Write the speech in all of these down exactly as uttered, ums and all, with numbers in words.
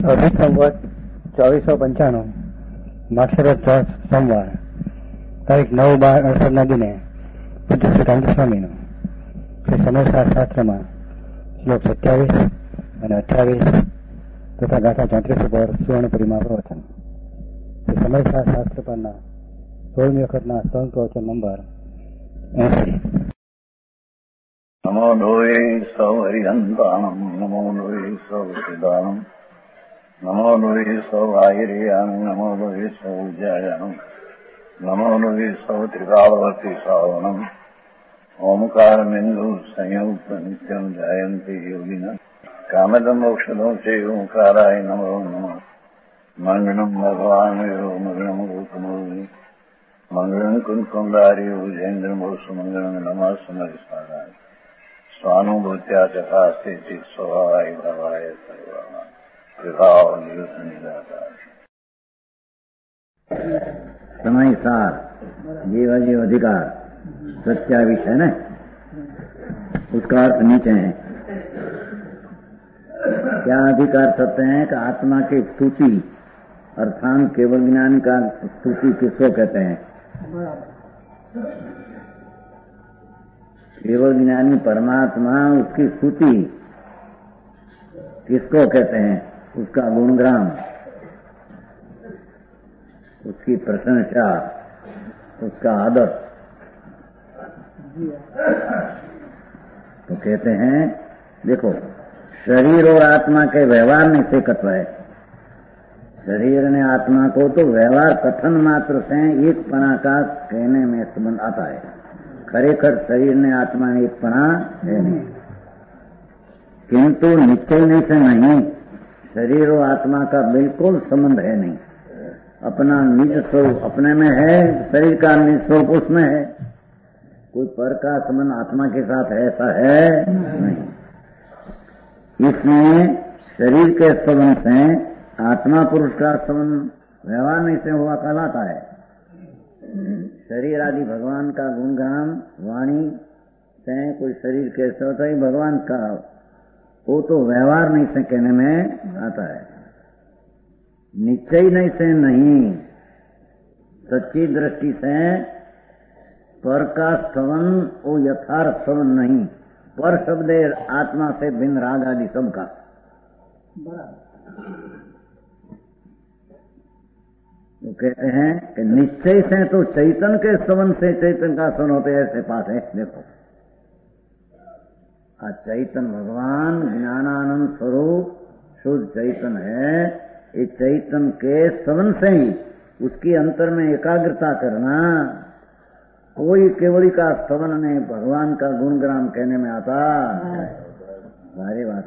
અઢી સંવત ચોવીસો પંચાણું માક્ષરત ચોથ સોમવાર તારીખ નવ બાર અડસઠના દિને પૂજ્ય શ્રી કાંતિ સ્વામીનું શ્રી સમયસાર શાસ્ત્રમાં શ્લોક સત્યાવીસ અને અઠ્યાવીસ તથા ગાથા ચોત્રીસ ઉપર સુવર્ણપુરીમાં પ્રવચન. શ્રી સમયસાર શાસ્ત્ર પરના સોળમી વખતના સ્તન પ્રવચન નંબર એસી. નમો લોહે સૌ હરિહંતાણમ નમો લોહે સૌ સિદાનમ નમો લોહે સૌ આયર્યાનમ નમો લોહે સૌ જયાનમ નમો લોહે સૌ ત્રિકાળવતી સાવનમ ઓમકારમિંદુ સંયુક્ત નિત્યમ જયંતિ યોગિન કામદમ મોક્ષદો છે ઓંકારાય નમો નમઃ. મંગળમ ભગવાન વિરો મંગળમ ગોતમોહિ મંગળમ કુંકુંડારી ઉજેન્દ્રમો સુમંગળમ નમઃ સમરિસારાય स्वानुभूत्या तथा स्थिति स्वभावाय भवाय सर्वमा विभाव नियुक्त निराकार. समय सार जीव जीव अधिकार सत्याविष है ना, उसका अर्थ नीचे है. क्या अधिकार सत्य है कि आत्मा की स्तुति अर्थात केवल ज्ञान का स्तुति किसको कहते हैं? केवल ज्ञानी परमात्मा उसकी स्तुति किसको कहते हैं? उसका गुणगान, उसकी प्रशंसा, उसका आदर. तो कहते हैं देखो, शरीर और आत्मा के व्यवहार में से कत्व है. शरीर ने आत्मा को तो व्यवहार कथन मात्र से एक पना का कहने में संबंध आता है. खरेखर शरीर ने आत्मा ने एक पना है नहीं, किंतु निश्चय से नहीं. शरीर और आत्मा का बिल्कुल संबंध है नहीं. अपना निज स्वरूप अपने में है, शरीर का निज स्वरूप उसमें है. कोई पर का संबंध आत्मा के साथ है ऐसा है नहीं. इसलिए शरीर के संबंध से आत्मा पुरुष का संबंध व्यवहार नहीं से हुआ कहलाता है. शरीर आदि भगवान का गुणगान वाणी से कोई शरीर कैसे होता है भगवान का, वो तो व्यवहार नहीं से कहने में आता है. निश्चय नहीं से नहीं, सच्ची दृष्टि से पर का स्तवन वो यथार्थ स्तवन नहीं. पर शब्द आत्मा से भिन्न राग आदि सबका. तो कहते हैं कि निश्चय से तो चैतन के स्तवन से चैतन का स्तवन होते ऐसे पाठ है. देखो, आज चैतन भगवान ज्ञानानंद स्वरूप शुद्ध चैतन है. ये चैतन के स्तवन से ही उसकी अंतर में एकाग्रता करना. कोई केवली का स्तवन ने भगवान का गुणग्राम कहने में आता. सारी बात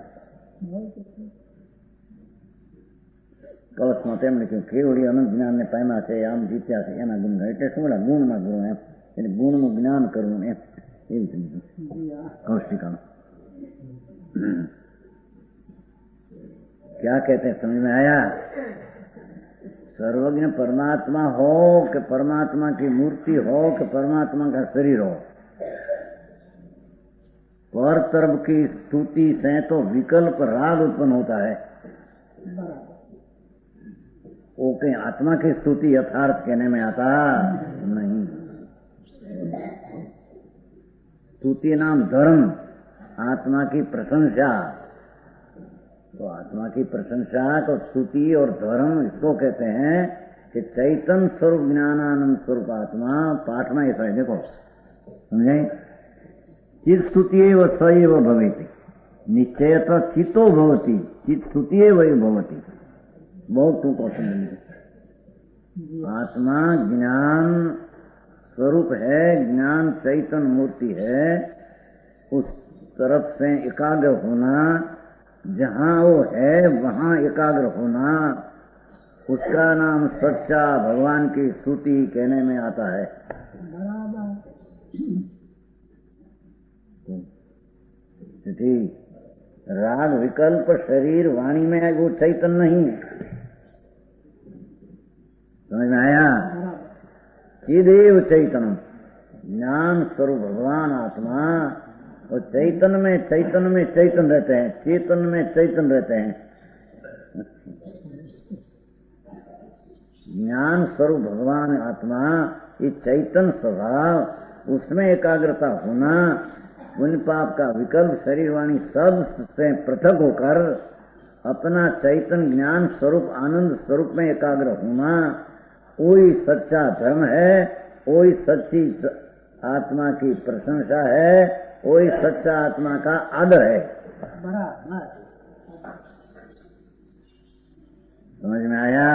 કૌશમાં તેમને કહ્યું કેવડી અનંત જ્ઞાનને પામ્યા છે, આમ જીત્યા છે, એના ગુણ એટલે શું ગુણમાં ગુણ એમ એટલે ગુણનું જ્ઞાન કરવું એમ એવી સમજવું કૌશિકાનું. क्या कहते हैं समझ में आया? सर्वज्ञ परमात्मा हो कि परमात्मा की मूर्ति हो कि परमात्मा का शरीर हो, पर तरफ की स्तुति से तो विकल्प राग उत्पन्न होता है. वो कहीं आत्मा की स्तुति यथार्थ कहने में आता नहीं. स्तुति नाम धर्म, आत्मा की प्रशंसा. तो आत्मा की प्रशंसा को स्तुति और धर्म इसको कहते हैं कि चैतन स्वरूप ज्ञानानंद स्वरूप आत्मा. पाठ में ऐसा है, देखो समझे? चित स्तुति व सैव भवेति निश्चयत चितो भवति चित स्तुति वही भवति. बहुत टूको समझ. आत्मा ज्ञान स्वरूप है, ज्ञान चैतन मूर्ति है. उस तरफ से एकाग्र होना, जहाँ वो है वहाँ एकाग्र होना, उसका नाम सच्चा भगवान की स्तुति कहने में आता है. ठीक. राग विकल्प शरीर वाणी में है, वो चैतन नहीं. समझ में आया? चिदेव चैतन ज्ञान स्वरूप भगवान आत्मा और चैतन में चैतन में चैतन रहते हैं, चेतन में चैतन रहते हैं. ज्ञान स्वरूप भगवान आत्मा, ये चैतन्य स्वभाव, उसमें एकाग्रता होना, पुण्य पाप का विकल्प शरीर वाणी सब से पृथक होकर अपना चैतन्य ज्ञान स्वरूप आनंद स्वरूप में एकाग्र होना, वही सच्चा धर्म है, वही सच्ची आत्मा की प्रशंसा है, वही सच्चा आत्मा का आदर है। समझ में आया?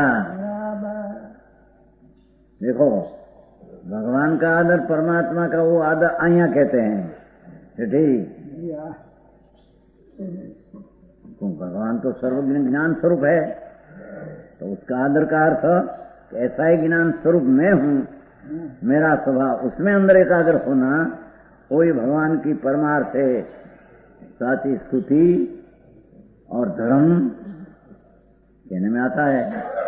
देखो, भगवान का आदर, परमात्मा का वो आदर आया कहते हैं, ठीक? भगवान तो सर्वज्ञ ज्ञान स्वरूप है, तो उसका आदर का अर्थ ऐसा ही ज्ञान स्वरूप मैं हूँ, मेरा स्वभाव उसमें अंदर एकाग्र होना, वही भगवान की परमार्थ है, साची स्तुति और धर्म कहने में आता है।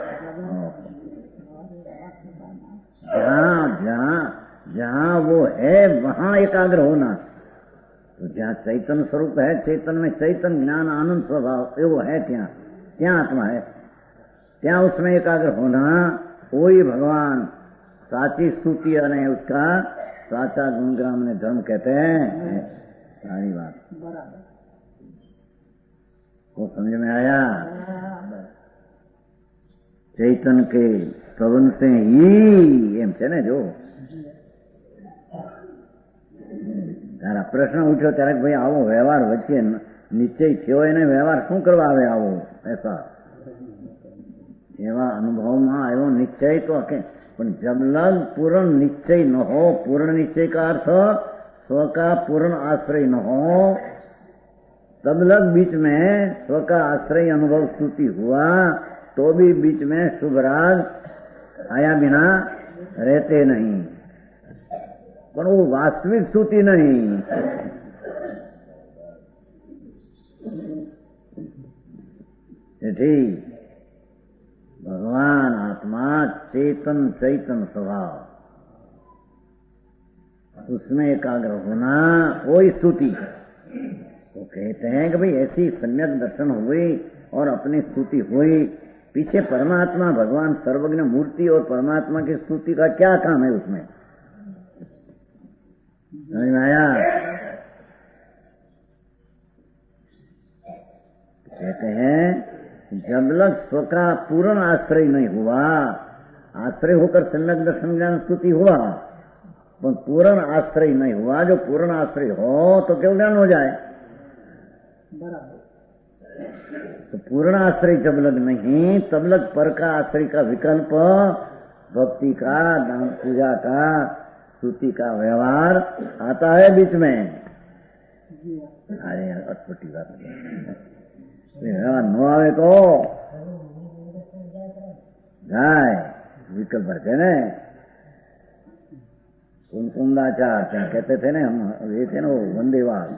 जहाँ जहाँ जहाँ वो है वहाँ एकाग्र होना, तो जहाँ चैतन्य स्वरूप है, चैतन्य में चैतन्य ज्ञान आनंद स्वभाव वो है, क्या क्या आत्मा है, क्या उसमें एकाग्र होना, वही भगवान साची स्तुति है, उसका साचा गुणग्राम ने धर्म कहते हैं। सारी बात वो समझ में आया? चैतन्य के स्तवन से ही एम છે ને જો તારા પ્રશ્ન ઉઠ્યો ત્યારે ભાઈ આવો વ્યવહાર વચ્ચે નિશ્ચય થયો એને વ્યવહાર શું કરવા આવે આવો ऐसा એવા અનુભવમાં આવ્યો નિશ્ચય તો પણ जब लग पूर्ण निश्चय न हो, पूर्ण निश्चय का अर्थ स्व का पूर्ण आश्रय न हो, तब लग बीच में स्व का आश्रय अनुभव स्तुति हुआ तो भी बीच में शुभ राग आया बिना रहते नहीं, पर वो वास्तविक स्तुति नहीं। ठीक, भगवान आत्मा चेतन चैतन स्वभाव, उसमें एकाग्र होना वही स्तुति। वो कहते हैं कि भाई ऐसी सम्यक दर्शन हुई और अपनी स्तुति हुई, पीछे परमात्मा भगवान सर्वज्ञ मूर्ति और परमात्मा की स्तुति का क्या काम है उसमें? समझ में आया? कहते हैं जब लग स्व का पूर्ण आश्रय नहीं हुआ, आश्रय होकर सम्यक दर्शन ज्ञान स्तुति हुआ, पर पूर्ण आश्रय नहीं हुआ। जो पूर्ण आश्रय हो तो क्यों ज्ञान हो जाए? तो पूर्ण आश्रय जब लग नहीं, तब लग पर का आश्रय का विकल्प, भक्ति का, दान पूजा का, स्तुति का व्यवहार आता है बीच में। अरे यार अटपटी बात व्यवहार न आवे तो जाए विकल्प भरते ने कुंकुंदाचार क्या कहते थे ना, हम ये थे ना वो वंदेवास,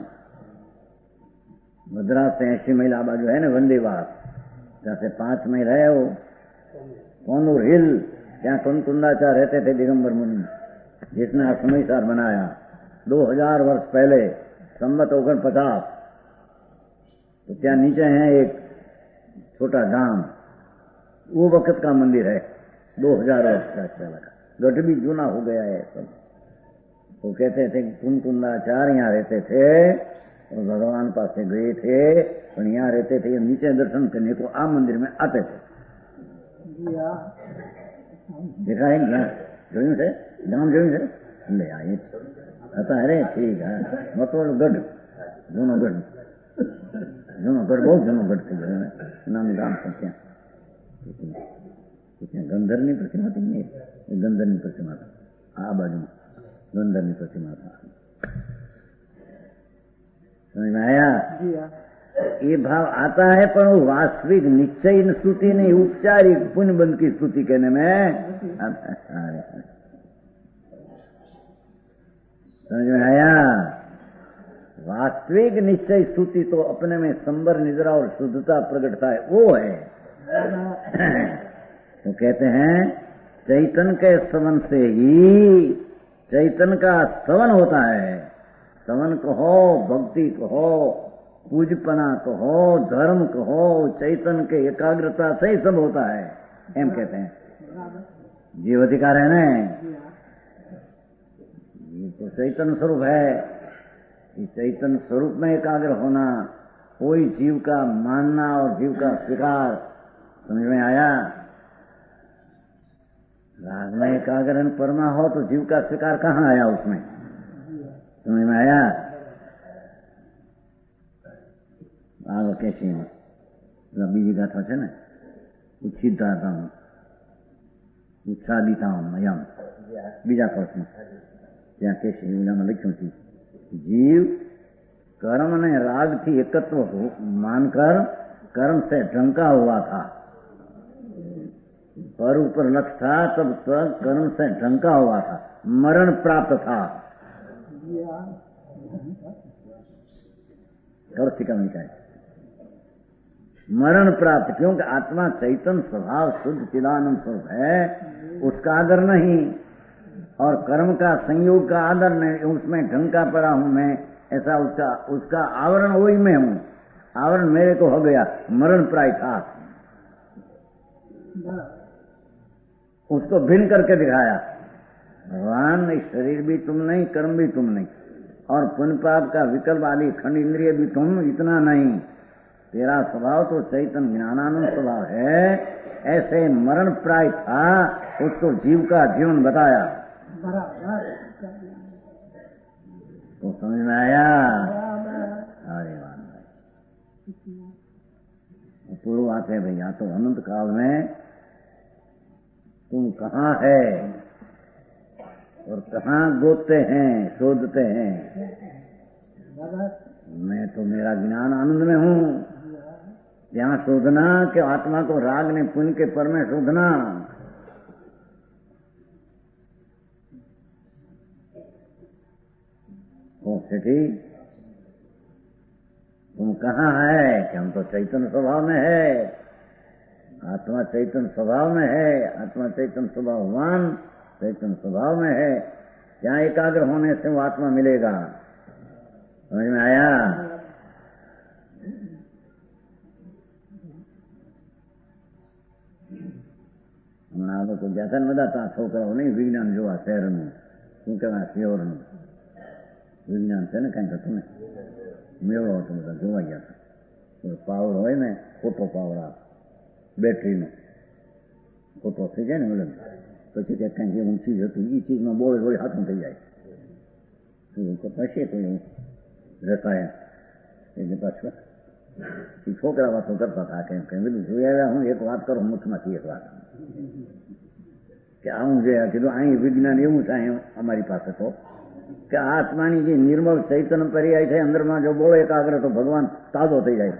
मद्रास से ऐसी महिला बाजू है ना वंदेवास, जहाँ से पांच महीने रहे वो कोनूर हिल, ત્યાં कुंकुंदाचार रहते थे दिगंबर मुनि, जिसने असमयसार बनाया दो हजार वर्ष पहले, संवत ओगन पचास। तो क्या नीचे है एक छोटा धाम, वो वक्त का मंदिर है, दो हजार वर्ष का पहले का, गढ़ भी जूना हो गया है सब। वो कहते थे कुंकुंदाचार यहाँ रहते थे और भगवान पास से गए थे, और यहाँ रहते थे, नीचे दर्शन करने को आ मंदिर में आते थे। देखा है क्या? જોયું છે? નામ જોયું છે? ले आए आता है रे, ठीक है। मतलब गढ़, दोनों गढ़, दोनों गढ़, बहुत दोनों गढ़ थे, नाम गाम क्या गंधर्वनी प्रतिमा थी, नहीं गंधर्वनी प्रतिमा था, आ बाजू गंधर्वनी प्रतिमा था। समझ में आया? ये भाव आता है, पर वो वास्तविक निश्चय स्तुति नहीं, उपचारिक पुण्य बंद की स्तुति कहने में। समझ में आया? वास्तविक निश्चय स्तुति तो अपने में संबर निद्रा और शुद्धता प्रकटता है, वो है। तो कहते हैं चैतन्य के स्तवन से ही चैतन्य का स्तवन होता है। स्तवन कहो, भक्ति कहो, पूजपना कहो, धर्म कहो, चैतन के एकाग्रता से ही सब होता है, एम कहते हैं। जीव अधिकार है ना, ये तो चैतन स्वरूप है। इस चैतन स्वरूप में एकाग्र होना, कोई जीव का मानना और जीव का स्वीकार, समझ में आया? राग में एकाग्र परमा हो तो जीव का स्वीकार कहाँ आया उसमें, समझ में आया? आगे कैसी बीजी गाथा है ना, उछीता हूँ ઉત્સાદિતા મયમ બીજા કોર્સમાં ત્યાં કે શિવલામાં લખ્યું છે જીવ कर्म ने राग थी एकत्व मानकर कर्म से ढंका हुआ था, पर ऊपर लक्ष्य था तब तक कर्म से ढंका हुआ था, मरण प्राप्त था। और है मरण प्राप्त, क्योंकि आत्मा चैतन्य स्वभाव शुद्ध चिदानंद स्वरूप है, उसका आदर नहीं और कर्म का संयोग का आदर नहीं, उसमें ढंका पड़ा हूं मैं, ऐसा उसका उसका आवरण वही मैं हूं, आवरण मेरे को हो गया, मरण प्राय था। उसको भिन्न करके दिखाया, भगवान इस शरीर भी तुम नहीं, कर्म भी तुम नहीं, और पुण्य पाप का विकल्प आदि खंड इंद्रिय भी तुम इतना नहीं, तेरा स्वभाव तो चैतन्य ज्ञानानंद स्वभाव है, ऐसे मरण प्राय था, उसको जीव का जीवन बताया। तो समझ में आया? अरे वाह, पूर्व आते हैं भैया, तो अनंत काल में तुम कहाँ है और कहाँ गोतते हैं, शोधते हैं? मैं तो मेरा ज्ञान आनंद में हूँ, यहाँ शोधना कि आत्मा को राग ने पुण्य के पर में शोधना। ओ सेठी, तुम कहाँ है? कि हम तो चैतन्य स्वभाव में है, आत्मा चैतन्य स्वभाव में है, आत्मा चैतन्य स्वभाववान चैतन्य स्वभाव में है, यहाँ एकाग्र होने से वो आत्मा मिलेगा। समझ में आया? હમણાં લોકો ગયા ને બધા તા છોકરાઓ નહીં વિજ્ઞાન જોવા શહેરનું, શું કહેવાય શિહોરનું વિજ્ઞાન છે ને કઈ થતું ને, મેળો હતો બધા જોવા ગયા હતા, પાવર હોય ને ખોટો પાવર આ બેટરીનો ખોટો થઈ જાય ને મેડમ, પછી કે કઈ જે ઊંચી જતું એ ચીજમાં બોળે બોળે હાથમાં થઈ જાય, હશે તો એવું રસાયણ એટલે પાછું એ છોકરા વાતો કરતા હતા, કેમ કે બધું જોઈ આવ્યા. હું એક વાત કરું મુખમાંથી, એક વાત કે આવું જે કીધું અહીં વિજ્ઞાન એવું છે અમારી પાસે તો કે આત્માની જે નિર્મળ ચૈતન્ય પર્યાય છે અંદરમાં જો બોલો એકાગ્ર તો ભગવાન તાજો થઈ જાય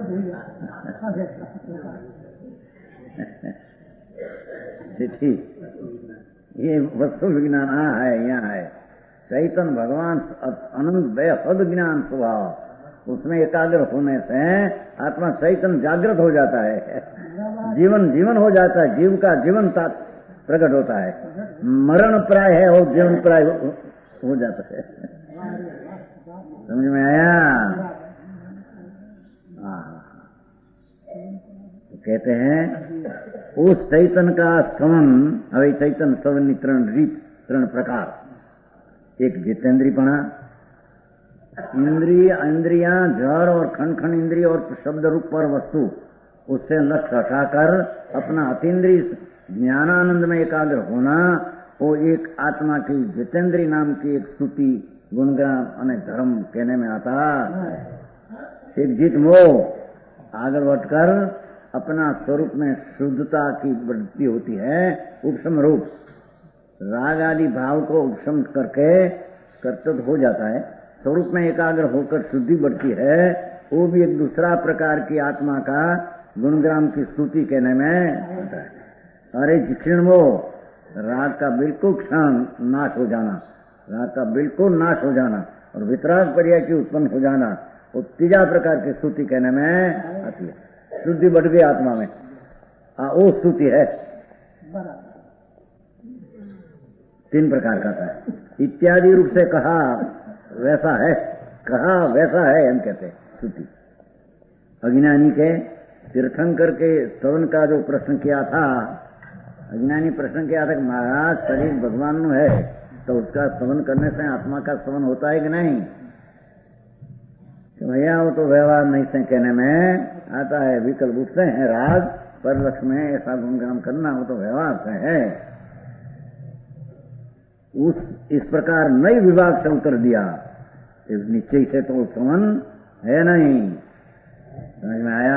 છે। ये वस्तु विज्ञान आ है, यहाँ है चैतन्य भगवान अनंत बेहद ज्ञान स्वभाव, उसमें एकाग्र होने से आत्मा चैतन्य जागृत हो जाता है, जीवन जीवन हो जाता है, जीव का जीवन प्रकट होता है, मरण प्राय है और जीवन प्राय हो जाता है। समझ में आया? तो कहते हैं उस चैतन्य का स्तवन, હવે ચૈતન્ય स्तवनની ત્રણ રીત, ત્રણ પ્રકાર, एक जितेंद्रीपणा, इंद्रिय इंद्रियां जड़ और खंड खंड इंद्रिय और शब्द रूप पर वस्तु, उससे लक्ष्य हटाकर अपना अतीन्द्रिय ज्ञानानंद में एकाग्र होना, वो एक आत्मा की जितेंद्री नाम की एक स्तुति गुणगान और धर्म कहने में आता। एक जित मोह आगे बढ़कर अपना स्वरूप में शुद्धता की वृद्धि होती है, उपशम रूप राग आदि भाव को उपशम करके कर्तव्य हो जाता है, स्वरूप में एकाग्र होकर शुद्धि बढ़ती है, वो भी एक दूसरा प्रकार की आत्मा का गुणग्राम की स्तुति कहने में आता है। अरे जिक्षण वो राग का बिल्कुल क्षण नाश हो जाना, राग का बिल्कुल नाश हो जाना और वितराग पर्याय की उत्पन्न हो जाना, वो तीजा प्रकार की स्तुति कहने में आती है। शुद्धि बढ़ गई आत्मा में, आ, वो स्तुति है। तीन प्रकार का था, इत्यादि रूप से कहा वैसा है, कहा वैसा है हम कहते हैं, स्तुति। अज्ञानी के तीर्थंकर के स्तवन का जो प्रश्न किया था, अज्ञानी प्रश्न किया था कि महाराज शरीर भगवान नु है तो उसका स्तवन करने से आत्मा का स्तवन होता है कि नहीं? तो भैया वो तो व्यवहार नहीं से कहने में आता है, विकल्प उठते हैं राग पर लक्ष्य में ऐसा गुणगान करना वो तो व्यवहार से है। उस इस प्रकार नई विभाग से उत्तर दिया, निश्चय से तो स्तवन है नहीं। समझ में आया?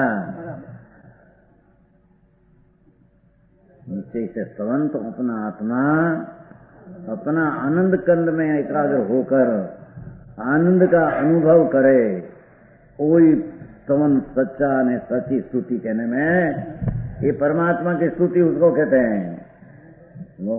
निश्चय से स्तवन तो अपना आत्मा अपना आनंद कंद में एकाग्र होकर आनंद का अनुभव करे, कोई स्तवन सच्चा ने सच्ची स्तुति कहने में, ये परमात्मा की स्तुति उसको कहते हैं। वो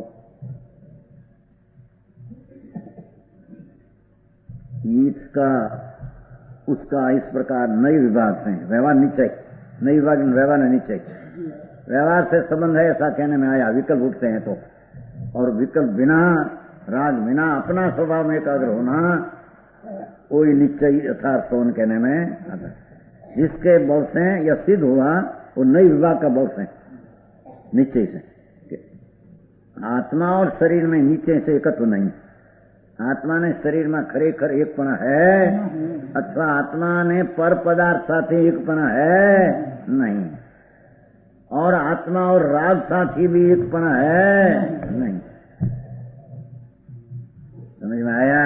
इसका उसका इस प्रकार नई विभाग से व्यवहार निश्चय, नई विभाग व्यवहार निश्चय, व्यवहार से संबंध है ऐसा कहने में आया। विकल्प उठते हैं तो, और विकल्प बिना राग बिना अपना स्वभाव में एकाग्र होना कोई निश्चय यथार्थ स्तवन कहने में आता। जिसके बल से यह सिद्ध हुआ वो नई विभाग का बल से निश्चय से। आत्मा और शरीर में निश्चय से एकत्व नहीं। आत्मा ने शरीर में खरेखर एकपणा है अथवा आत्मा ने पर पदार्थ साथी एकपणा है नहीं, और आत्मा और राग साथी भी एकपणा है नहीं। समझ में आया?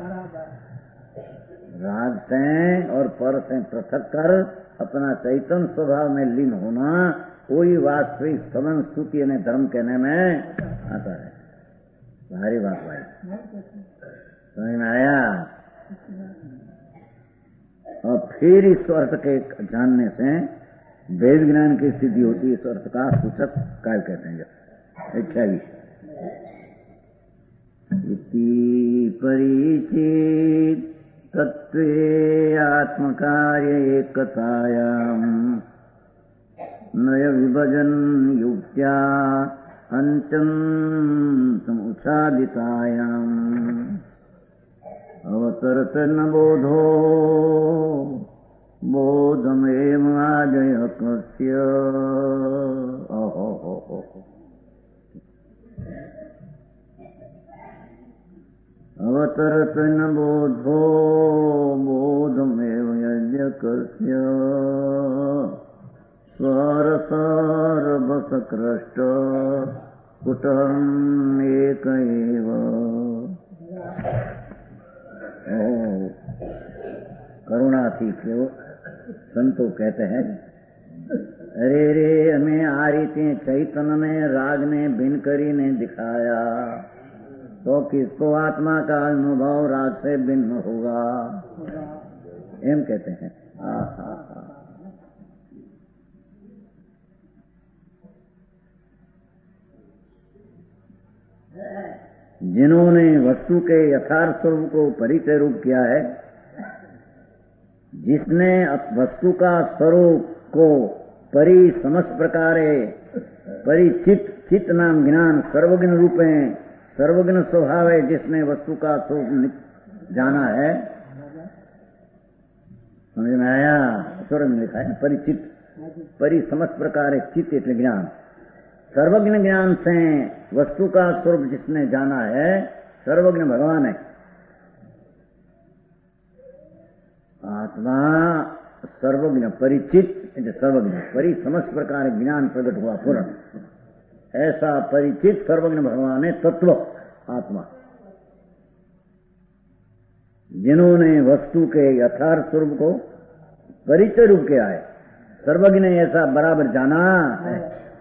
राग से और पर से पृथक कर अपना चैतन्य स्वभाव में लीन होना कोई वास्तविक स्तवन स्तुति ने धर्म कहने में आता है। भारी बात भाई, समझ में आया? और फिर इस अर्थ के जानने से वेद ज्ञान की सिद्धि होती है। इस अर्थ का सूचक काय कहते हैं? अट्ठाईस इति परिचित तत्वे आत्मकार्य एकतायाम नय विभजन युक्त्या अंचम उच्छादितायाम अवतरत न बोधो बोधमेव आजय कस्य। अवतरत न बोधो बोधमेव यज्ञ कस्य स्वरसारभसकृष्ट कुटम् एक एव। करुणा थी क्यों संतो कहते हैं, अरे रे हमें आ रीति चैतन्य ने राग ने भिन्न करी ने दिखाया तो किसको आत्मा का अनुभव राग से भिन्न होगा? एम कहते हैं। आ, आ, आ। जिन्होंने वस्तु के यथार्थ स्वरूप को परिचय रूप किया है, जिसने वस्तु का स्वरूप को परि समस्त प्रकारे परिचित चित नाम ज्ञान सर्वज्ञ रूप है, सर्वज्ञ स्वभाव है, जिसने वस्तु का स्वरूप जाना है। समझ में आया? स्वर्ग में लिखा है परिचित, परि समस्त प्रकार चित्त એટલે ज्ञान, सर्वज्ञ ज्ञान से वस्तु का स्वरूप जिसने जाना है, सर्वज्ञ भगवान है। आत्मा सर्वज्ञ परिचित सर्वज्ञ परि समस्त प्रकार ज्ञान प्रकट हुआ पूर्ण, ऐसा परिचित सर्वज्ञ भगवान है तत्व आत्मा। जिन्होंने वस्तु के यथार्थ स्वरूप को परिचय रूप किया है, सर्वज्ञ ने ऐसा बराबर जाना है।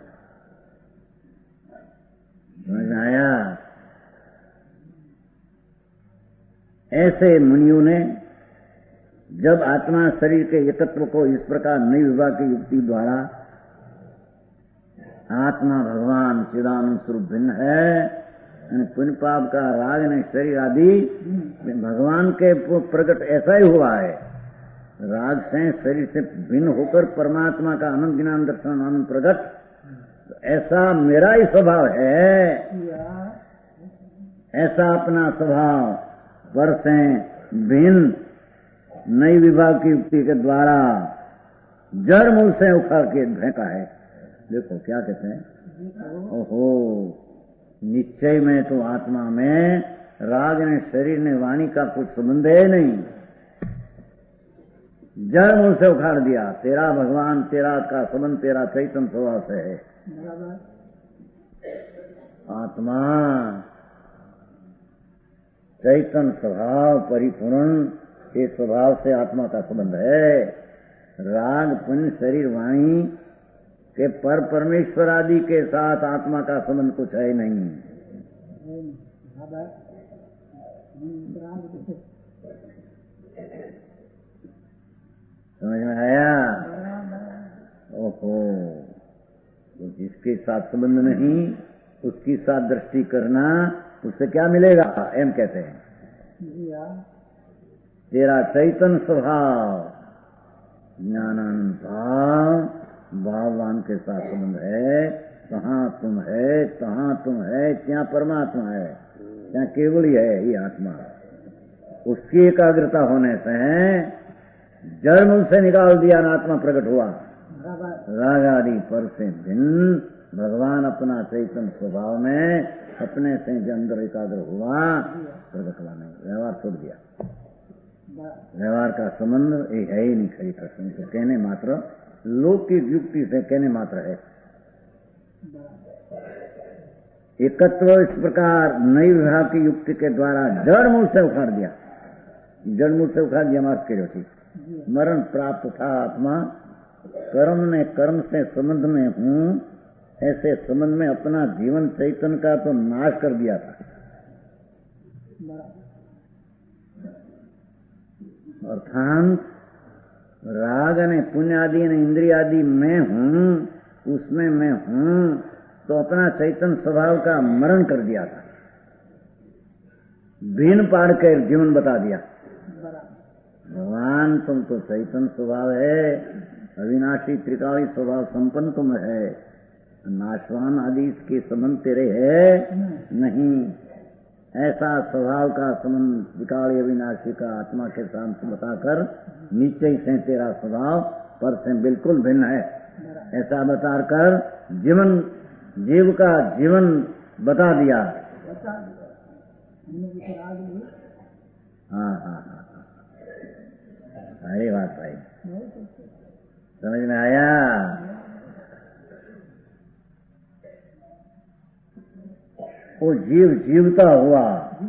समझ में आया? ऐसे मुनियों ने जब आत्मा शरीर के एकत्व को इस प्रकार नई विभाग की युक्ति द्वारा आत्मा भगवान चिदानंद स्वरूप भिन्न है, पुण्य पाप का राग ने शरीर आदि भगवान के प्रकट ऐसा ही हुआ है। राग से शरीर से भिन्न होकर परमात्मा का आनंद ज्ञान दर्शन आनंद प्रकट, ऐसा मेरा ही स्वभाव है, ऐसा अपना स्वभाव पर से भिन्न नई विभाग की युक्ति के द्वारा जड़ मूल से उखाड़ के फेंका है। देखो क्या कहते हैं, ओहो निश्चय में तो आत्मा में राग ने शरीर ने वाणी का कुछ संबंध है नहीं, जड़ मूल से उखाड़ दिया। तेरा भगवान तेरा का संबंध तेरा चैतन्य स्वभाव से है। आत्मा चैतन्य स्वभाव परिपूर्ण के स्वभाव से आत्मा का संबंध है। राग पुण्य शरीर वाणी के पर परमेश्वर आदि के साथ आत्मा का संबंध कुछ है नहीं। समझ में आया? ओहो, तो जिसके साथ संबंध नहीं उसकी साथ दृष्टि करना, उससे क्या मिलेगा? एम कहते हैं तेरा चैतन्य स्वभाव ज्ञानानंद भाव भाववान के साथ संबंध है। कहाँ तुम है, कहाँ तुम है, क्या परमात्मा है, क्या केवल ही है ये आत्मा। उसकी एकाग्रता होने से जड़ मूल से निकाल दिया, आत्मा प्रकट हुआ। राग आदि पर से भिन्न भगवान अपना चैतन्य स्वभाव में अपने से जो अंदर एकाग्र हुआ, प्रकट हुआ नहीं, व्यवहार छोड़ दिया। व्यवहार का संबंध ये है ही नहीं। खरी प्रश्न तो कहने मात्र, लोक की युक्ति से कहने मात्र है। एकत्व इस प्रकार नई विभाग की युक्ति के द्वारा जड़ मूल से उखाड़ दिया। जड़ मूल से उखाड़ दिया मार्ग के थी। मरण प्राप्त था आत्मा, कर्म ने कर्म से संबंध में हूँ ऐसे संबंध में अपना जीवन चैतन्य का तो नाश कर दिया था। अर्थात राग ने पुण्य आदि ने इंद्रिय आदि मैं हूँ, उसमें मैं हूँ, तो अपना चैतन्य स्वभाव का मरण कर दिया था। भीन पाड़ कर जीवन बता दिया। भगवान तुम तो चैतन्य स्वभाव है, अविनाशी त्रिकाली स्वभाव संपन्न तुम है, नाशवान आदि इसके संबंध तेरे है नहीं। ऐसा स्वभाव का संबंध विकाली अविनाशी का आत्मा के साथ बताकर नीचे से तेरा स्वभाव पर से बिल्कुल भिन्न है, ऐसा बताकर जीवन जीव का जीवन बता दिया। हाँ हाँ हाँ, अरे बात भाई समझ में आया? वो जीव जीवता हुआ,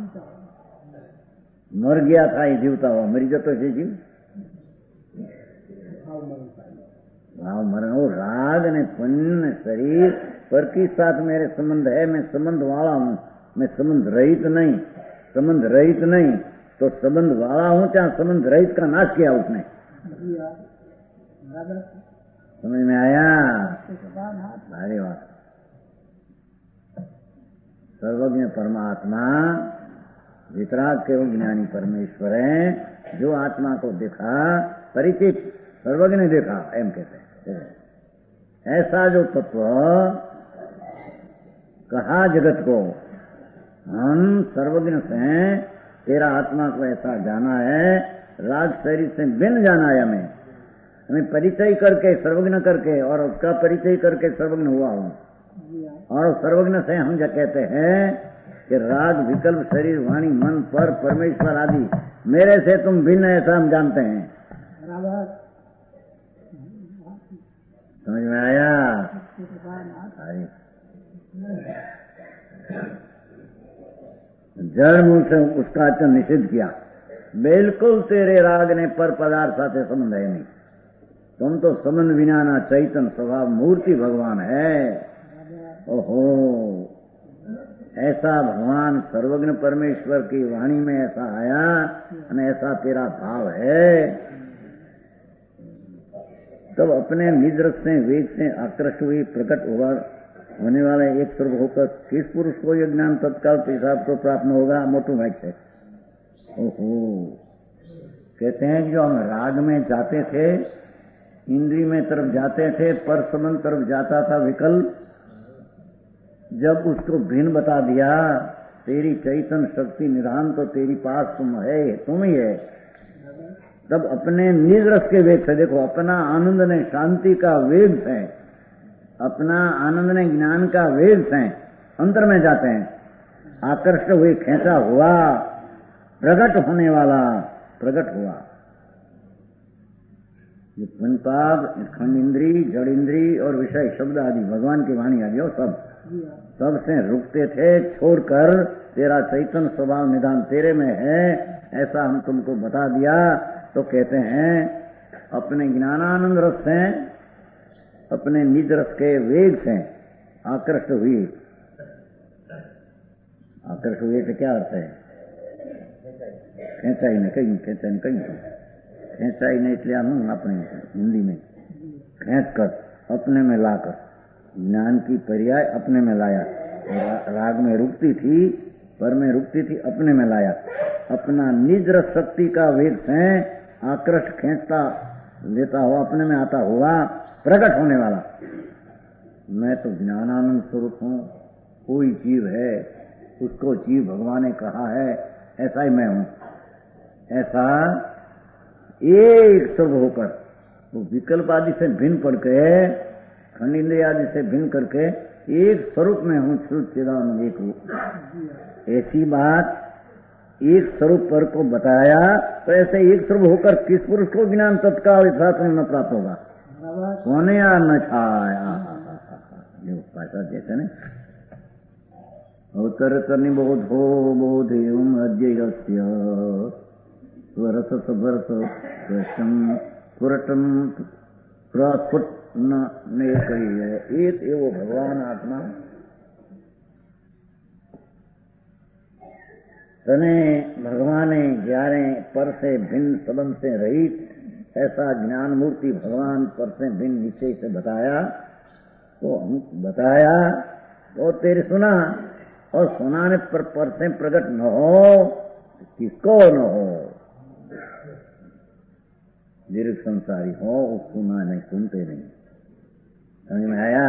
मर गया था ये जीवता हुआ, मर गया तो जीव भाव मरण। वो राग ने पुण्य शरीर पर की साथ मेरे संबंध है, मैं संबंध वाला हूँ, मैं संबंध रहित नहीं। संबंध रहित नहीं तो संबंध वाला हूँ, चाहे संबंध रहित का नाश किया उसने। समझ में आया? अरे वाह, सर्वज्ञ परमात्मा वितराग केवल ज्ञानी परमेश्वर है। जो आत्मा को देखा परिचित सर्वज्ञ ने देखा, एम कहते हैं। ऐसा जो तत्व कहा जगत को, हम सर्वज्ञ से तेरा आत्मा को ऐसा जाना है, राग शरीर से भिन्न जाना है। हमें हमें परिचय करके सर्वज्ञ करके और उसका परिचय करके सर्वज्ञ हुआ हूँ। और सर्वज्ञ से हम जो कहते हैं कि राग विकल्प शरीर वाणी मन पर परमेश्वर आदि मेरे से तुम भिन्न, ऐसा हम जानते हैं। समझ में आया? जड़ मूल से उसका आचरण निषिद्ध किया। बिल्कुल तेरे राग ने पर पदार्थ साथ संबंध है नहीं। तुम तो संबंध बिना ना चैतन्य स्वभाव मूर्ति भगवान है। ओहो, ऐसा भगवान सर्वज्ञ परमेश्वर की वाणी में ऐसा आया और ऐसा तेरा भाव है, तब अपने निद्रस से वेग से आकृष्ट हुई प्रकट हुआ होने वाले एक स्वरूप होकर किस पुरुष को यह ज्ञान तत्काल हिसाब तो प्राप्त न होगा? मोटू भाई से। ओहो, कहते हैं कि जो हम राग में जाते थे, इंद्रिय में तरफ जाते थे, पर संबंध तरफ जाता था विकल्प, जब उसको भिन्न बता दिया, तेरी चैतन्य शक्ति निधान तो तेरी पास तुम है, तुम ही है। तब अपने निज रस के वेग से, देखो अपना आनंद ने शांति का वेग से, अपना आनंद ने ज्ञान का वेग से अंतर में जाते हैं, आकर्षित हुए, खेचा हुआ, प्रकट होने वाला, प्रकट हुआ। ये पंचपाद, खंड इंद्री, जड़ इंद्री और विषय शब्द आदि भगवान की वाणी आदि सब सबसे रुकते थे, छोड़कर तेरा चैतन्य स्वभाव निधान तेरे में है, ऐसा हम तुमको बता दिया। तो कहते हैं अपने ज्ञानानंद रस से, अपने निज रस के वेग से आकर्षित हुई। आकर्षित हुए से क्या अर्थ है? खेचाई ने कहीं, खेचाई ने कहीं, खेचाई ने इसलिए हम अपने हिंदी में खेच कर, अपने में लाकर, ज्ञान की पर्याय अपने में लाया। राग में रुकती थी, पर में रुकती थी, अपने में लाया। अपना निज रस शक्ति का वेग से आकर्ष खींचता लेता हुआ, अपने में आता हुआ, प्रकट होने वाला। मैं तो ज्ञानानंद स्वरूप हूँ, कोई जीव है उसको जीव भगवान ने कहा है, ऐसा ही मैं हूँ। ऐसा एक स्वरूप होकर, वो विकल्प आदि से भिन्न पड़ के, खंड इंद्रिय आदि से भिन्न करके एक स्वरूप में हूँ, शुद्ध चिदानंद एक हूँ। ऐसी बात एक स्वरूप पर को बताया, तो ऐसे एक स्वरूप होकर किस पुरुष को ज्ञान तत्काल यथार्थ न प्राप्त होगा? सोने या न छाया, ये भाषा जैसे न अवतर करनी बोध हो बोध एवं अध्ययस्य स्वरस सबरस कृष्ण पुरटम प्रफुट न कही है। एक एवो भगवान आत्मा तने भगवाने ज्यारे पर से भिन्न सबन से रहित ऐसा ज्ञान मूर्ति भगवान पर से भिन्न निश्चय से बताया। तो हम बताया और तेरे सुना, और सुनाने पर पर से प्रकट न हो, किसको न हो? दीर्घ संसारी हो, उसको सुना नहीं, सुनते नहीं। समझ में आया?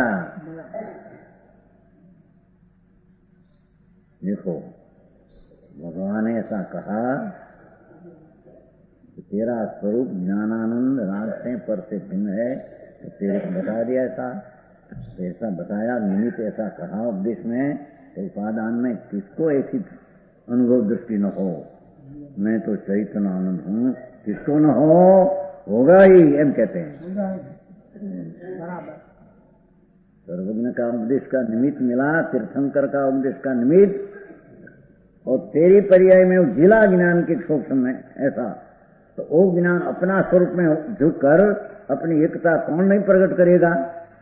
देखो भगवान ने ऐसा कहा कि तेरा स्वरूप ज्ञानानंद राग से पर से भिन्न है, तो तेरे को बता दिया ऐसा। ऐसा बताया, निमित्त ऐसा कहा उपदेश में, तो उपादान में किसको ऐसी अनुभव दृष्टि न हो? मैं तो चैतन्य आनंद हूँ, किसको न हो? होगा ही, एम कहते हैं। सर्वज्ञ का उपदेश का निमित्त मिला, तीर्थंकर का उपदेश का निमित्त, और तेरी पर्याय में जिला ज्ञान के क्षोभ में ऐसा। तो वो ज्ञान अपना स्वरूप में झुक कर अपनी एकता कौन नहीं प्रकट करेगा?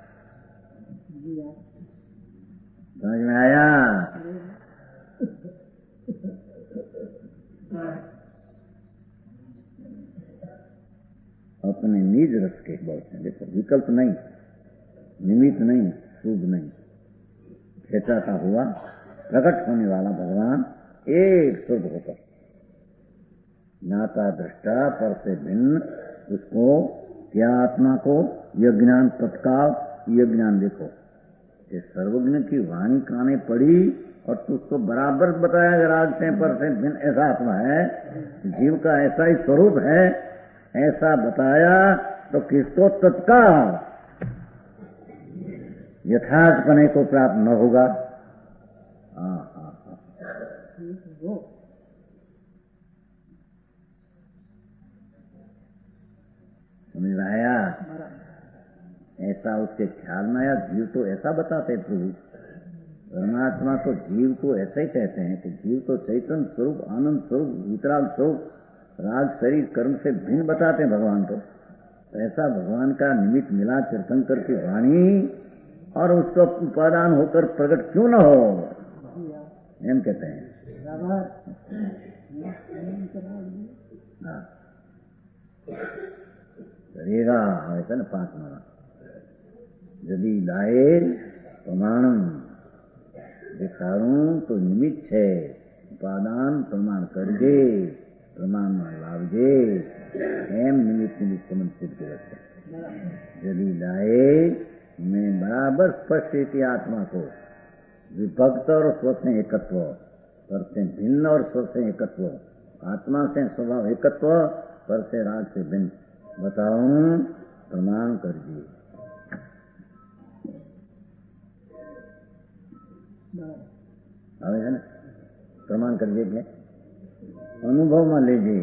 समझ में आया? अपने निज रस के बल से, देखो विकल्प नहीं, निमित्त नहीं, शुभ नहीं, खेचाता हुआ प्रकट होने वाला भगवान एक शुभ होकर नाता दृष्टा पर से भिन्न, उसको क्या आत्मा को यह ज्ञान तत्काल, यह ज्ञान देखो ये सर्वज्ञ की वाणी काने पड़ी और तू उसको बराबर बताया राग से पर से भिन्न ऐसा आत्मा है, जीव का ऐसा ही स्वरूप है, ऐसा बताया। तो किसको तत्काल यथार्थपने को प्राप्त न होगा? हाँ हाँ हाँ, समझ में आया? ऐसा उसके ख्याल में आया। जीव तो ऐसा बताते प्रभु, परमात्मा तो जीव को ऐसे ही कहते हैं कि जीव तो चैतन्य स्वरूप, आनंद स्वरूप, वितराग स्वरूप, राग शरीर कर्म से भिन्न बताते हैं भगवान को। तो ऐसा भगवान का निमित्त मिला तीर्थंकर की वाणी, और उसका उपादान होकर प्रकट क्यों न हो? एम कहते हैं। हाँ करेगा ऐसा न पांच माना यदि लाए प्रमाणम दिखाऊं तो निमित्त है, उपादान प्रमाण करजे, प्रमाण लावजे, एम निमित्त निमित्त संबंध सिद्ध करते। यदि लाए मैं बराबर स्पष्ट की आत्मा को विभक्त और स्वस्य एकत्व करते, भिन्न और स्वस्य एकत्व, आत्मा से स्वभाव एकत्व पर से राग से भिन्न बताऊं, प्रमाण करिए। આવે છે ને પ્રમાણ કરીએ એટલે અનુભવમાં લેજે.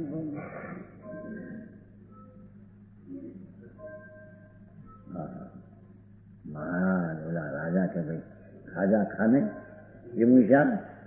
મહાન ઓલા રાજા કે ભાઈ ખાજા ખાને એ મુશા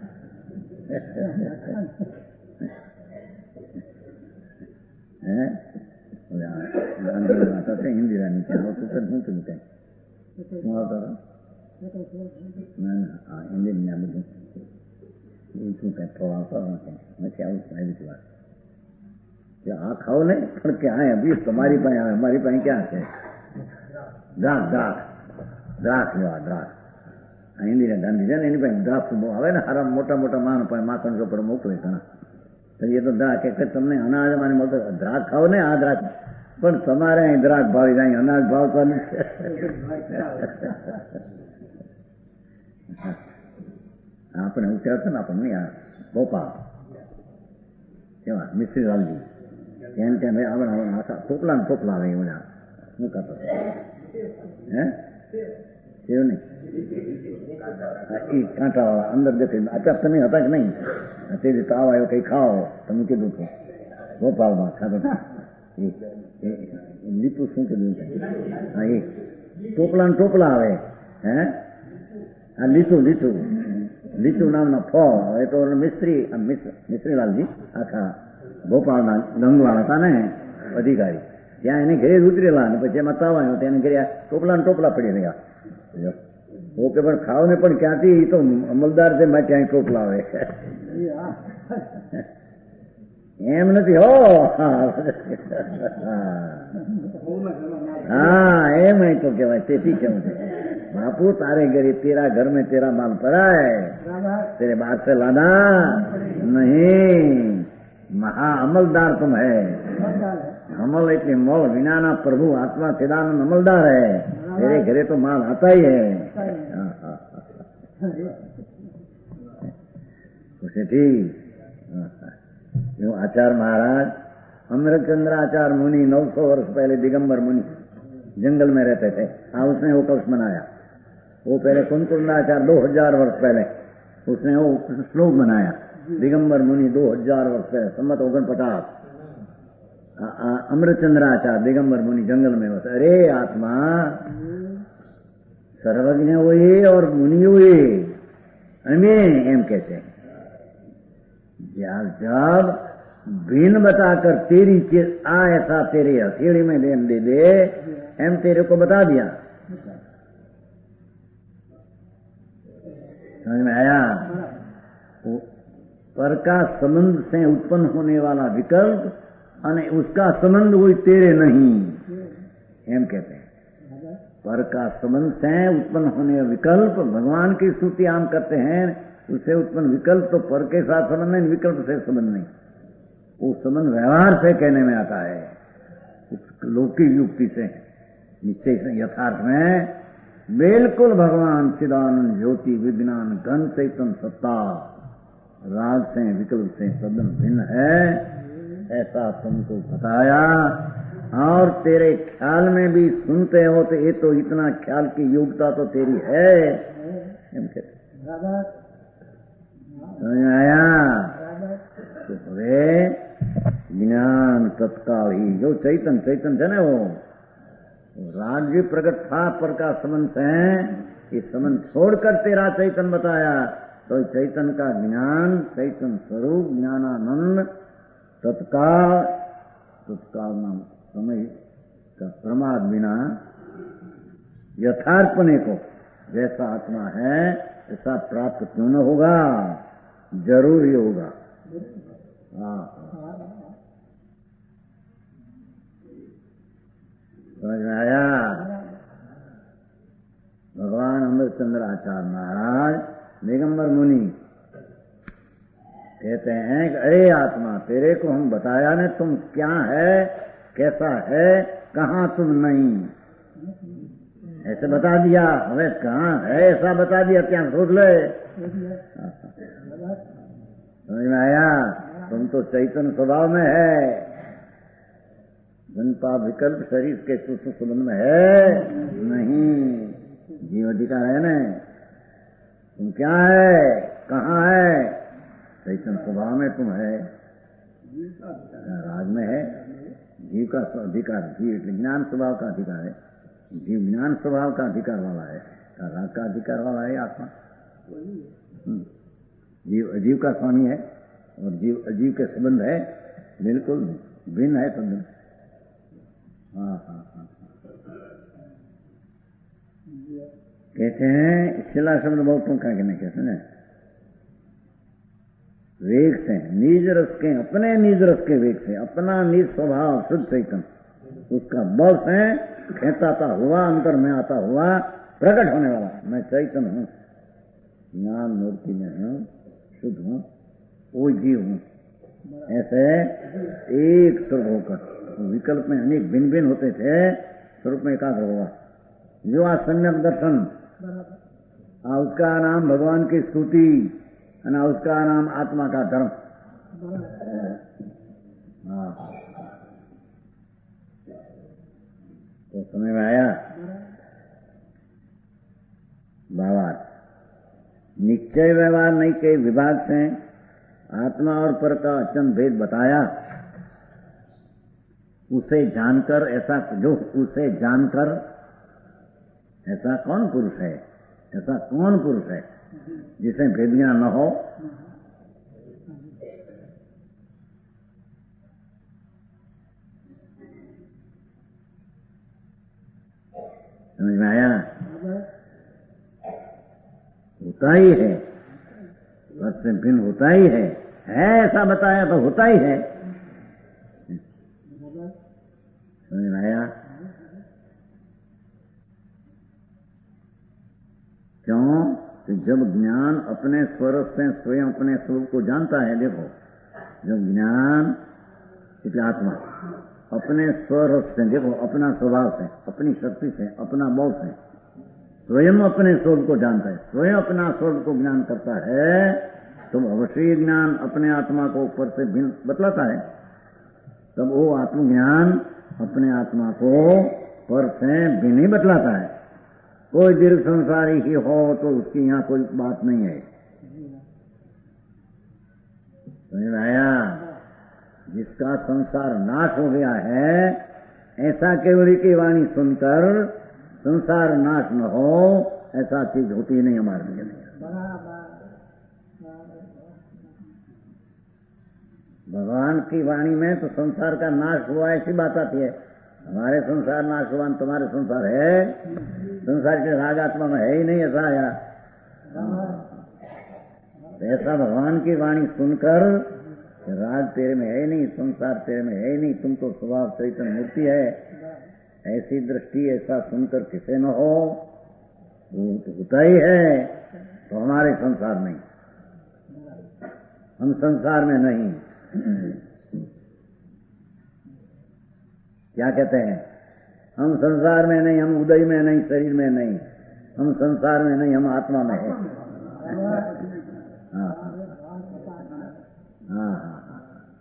હે ઓલા ગાંધી માતા છે હિન્દી રાની ત્યાં આવતું તો શું થયું કઈ શું આવતો હતો? ના ના હા હિન્દી ને બધું એ શું કઈ આવતો નથી આવું આવી વાત કે આ ખાઓ ને પણ કે હા બીસ તમારી પાસે આવે અમારી પાસે ક્યાં છે? દ્રાક્ષ દ્રાક્ષ દ્રાક્ષ લેવા દ્રાક્ષ હિન્દી ગાંધી છે ને એની પાસે દ્રાક્ષ બહુ આવે ને હારા મોટા મોટા માણ પાસે માખણ ચોપડ મોકલે ઘણા તો એ તો દ્રાક્ષ કે તમને અનાજ મને મળતો દ્રાક્ષ ખાઓ ને આ દ્રાક્ષ પણ તમારે અહીં દ્રાક્ષ ભાવી જાય અનાજ ભાવતા નથી. આપણે ઉચ્ચારતો ને આપણને આ ગોપાલ કેવા મિસ્ત્રી લાલજી ત્યાં ત્યાં ભાઈ આપણે આખા ટોપલા ને ટોપલા આવે બધા શું કરતો હે એવું નહીં એ કાંટા વાળા અંદર દેખાય અત્યારે તમે હતા કે નહીં તેથી તાવ આવ્યો કઈ ખાઓ તમે કીધું હતું ગોપાલમાં ખાધો લીપું શું કીધું હા એ ટોપલા ને ટોપલા આવે હે આ લીધું લીધું લીધું નામના ફળ એ તો મિસ્ત્રી મિસ્ત્રીલાલજી આખા ગોપાલના ગંગવાળા હતા ને અધિકારી ત્યાં એને ઘરે ઉતરેલા ને પછી એમાં તાવ આવ્યો તેને ઘરે ટોપલા ને ટોપલા પડી રહ્યા ઓકે પણ ખાવ ને પણ ક્યાંથી એ તો અમલદાર છે મારે ત્યાં ટોપલા આવે એમ નથી હો હા એમ તો કેવાય તેથી કેવું છે बापू तारे घरे तेरा घर में तेरा माल पड़ा है तेरे बात से लाना नहीं महा अमलदार तुम है अमल इतने मोल विनाना प्रभु आत्मा चिदानंद अमलदार है तेरे घरे तो माल आता ही है. उसे ठीक जो आचार्य महाराज अमृतचंद्राचार्य मुनि नौ सौ वर्ष पहले दिगंबर मुनि जंगल में रहते थे. हाँ उसने वो कल्स बनाया. वो पहले कुंकुंडाचार्य दो हजार वर्ष पहले उसने वो श्लोक बनाया. दिगंबर मुनि दो हजार वर्ष पहले सम्मत ओगन पचास अमृतचंद्राचार्य दिगंबर मुनि जंगल में होता. अरे आत्मा सर्वज्ञ हुए और मुनि हुए हमें एम कहते हैं जब भिन्न बताकर तेरी चीज आ ऐसा तेरे हथेली में देन दे दे एम तेरे को बता दिया. समझ में आया? पर का संबंध से उत्पन्न होने वाला विकल्प और उसका संबंध हुई तेरे नहीं एम कहते हैं. पर का संबंध से उत्पन्न होने विकल्प भगवान की स्तुति आम करते हैं उससे उत्पन्न विकल्प तो पर के साथ संबंध नहीं विकल्प से संबंध नहीं. वो संबंध व्यवहार से कहने में आता है लौकिक युक्ति से निश्चय से यथार्थ में बिल्कुल भगवान चिदानंद ज्योति विज्ञान घन चैतन्य सत्ता राग से विकल्प से सदन भिन्न है ऐसा तुमको बताया. और तेरे ख्याल में भी सुनते हो तो ये तो इतना ख्याल की योग्यता तो तेरी है. समझ आया? तो वे ज्ञान तत्काल ही जो चैतन्य चैतन्य है ना वो राग भी प्रकट था पर का संबंध है ये संबंध छोड़कर तेरा चैतन्य बताया तो चैतन्य का ज्ञान चैतन्य स्वरूप ज्ञानानंद तत्काल तत्काल नाम समय का प्रमाद बिना यथार्थपने को जैसा आत्मा है ऐसा प्राप्त क्यों न होगा? जरूर ही होगा. हाँ समझ में आया? भगवान अमृतचंद्राचार्य महाराज दिगंबर मुनि कहते हैं कि अरे आत्मा तेरे को हम बताया ने तुम क्या है कैसा है कहाँ तुम नहीं ऐसे बता दिया. हमें कहाँ है ऐसा बता दिया क्या सोच ले. समझ में आया? तुम तो चैतन्य स्वभाव में है जनता विकल्प शरीर के सुख संबंध में है नहीं। जीव अधिकार है ना। तुम क्या है, कहाँ है? चैतन्य स्वभाव में तुम है, राग में है। जीव का अधिकार, जीव ज्ञान स्वभाव का अधिकार है। जीव ज्ञान स्वभाव का अधिकार वाला है, राग का अधिकार वाला है आत्मा। जीव अजीव का स्वामी है और जीव अजीव के संबंध है, बिल्कुल भिन्न है संबंध। हाँ हाँ हाँ कहते हैं शिला शब्द बहुत टूंका के नहीं कहते ना। वेग से, निज रस के, अपने निज रस के वेग से, अपना निज स्वभाव शुद्ध चैतन्य, उसका बल से खेताता हुआ, अंतर में आता हुआ प्रकट होने वाला मैं चैतन्य हूँ, ज्ञान मूर्ति में हूँ, शुद्ध हूँ, वो जीव हूँ। ऐसे एक स्वरूप होकर, विकल्प में अनेक भिन्न भिन्न होते थे, स्वरूप में एकाग्र हुआ। जो आज सम्यक दर्शन, आ उसका नाम भगवान की स्तुति, ना उसका नाम आत्मा का धर्म। हाँ तो समझ में आया भावार्थ। निश्चय व्यवहार नहीं के विभाग से आत्मा और पर का अचन भेद बताया। उसे जानकर ऐसा, जो उसे जानकर ऐसा कौन पुरुष है, ऐसा कौन पुरुष है जिसे भेद ज्ञान न हो? समझ में आया? होता ही है, बस से भिन्न होता ही है, है ऐसा बताया तो होता ही है। समझ में आया? क्यों? कि जब ज्ञान अपने स्वरूप से स्वयं अपने स्वरूप को जानता है, देखो जब ज्ञान क्योंकि आत्मा अपने स्वरूप से, देखो अपना स्वभाव से, अपनी शक्ति से, अपना बल से स्वयं अपने स्वरूप को जानता है, स्वयं अपना स्वरूप को ज्ञान करता है, तो अवश्य ज्ञान अपने आत्मा को ऊपर से भिन्न बतलाता है। तब वो आत्मज्ञान अपने आत्मा को पर से भिन्न ही बतलाता है। कोई दिल संसारी ही हो तो उसकी यहाँ कोई बात नहीं है। समझ आया? जिसका संसार नाश हो गया है, ऐसा केवल की वाणी सुनकर संसार नाश न हो, ऐसा चीज होती नहीं हमारे लिए। भगवान की वाणी में तो संसार का नाश हुआ ऐसी बात आती है। हमारे संसार नाश हुआ, तुम्हारे संसार है, संसार के राग आत्मा में है ही नहीं, ऐसा आया। ऐसा भगवान की वाणी सुनकर राग तेरे में है नहीं, संसार तेरे में है नहीं, तुम तो स्वभाव चैतन्य मूर्ति है, ऐसी दृष्टि ऐसा सुनकर किसे न हो, वो तो होता ही है। तो हमारे संसार नहीं, हम संसार में नहीं। क्या कहते हैं? हम संसार में नहीं, हम उदय में नहीं, शरीर में नहीं, हम संसार में नहीं, हम आत्मा में है। हाँ हाँ हाँ,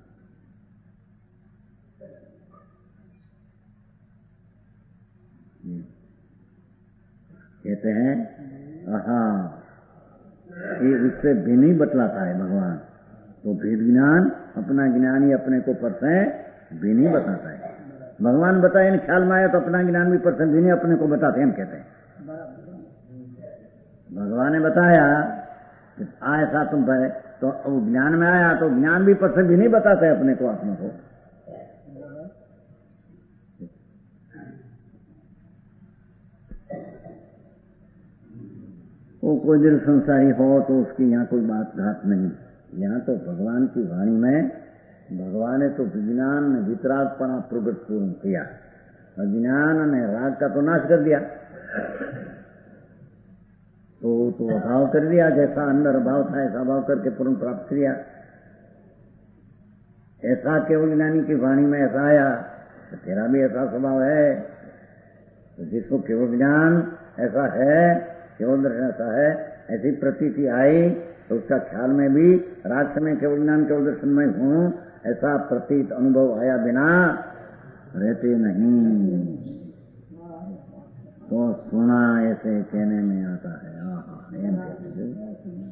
कहते हैं हाँ, ये उससे भिन्न ही बतलाता है भगवान। तो भेद ज्ञान अपना ज्ञान ही अपने को पर से भिन्न ही बताता है। भगवान बताए इन ख्याल में आया तो अपना ज्ञान भी पर से भिन्न अपने को बताते हैं, हम कहते हैं। भगवान ने बताया कि ऐसा तुम है, तो वो ज्ञान में आया तो ज्ञान भी पर से भिन्न ही बताते हैं अपने को, आत्मा को। वो कोई दिल संसारी हो तो उसकी यहाँ कोई बात घात नहीं। यहाँ तो भगवान की वाणी में भगवान ने तो विज्ञान ने वितरागपना प्रगट पूर्ण किया, अज्ञान ने राग का तो नाश कर दिया, तो तो अभाव कर दिया, जैसा अंदर अभाव था ऐसा अभाव करके पूर्ण प्राप्त किया। ऐसा केवल ज्ञानी की वाणी में ऐसा आया, तो तेरा भी ऐसा स्वभाव है। तो जिसको केवल ज्ञान ऐसा है, केवल दर्शन ऐसा है, ऐसी प्रतीति आई, तो उसका ख्याल में भी राग में केवल ज्ञान केवल दर्शन में हूँ, ऐसा प्रतीत अनुभव आया बिना रहते नहीं। तो सुना ऐसे कहने में आता है। हाँ एम कहते हैं।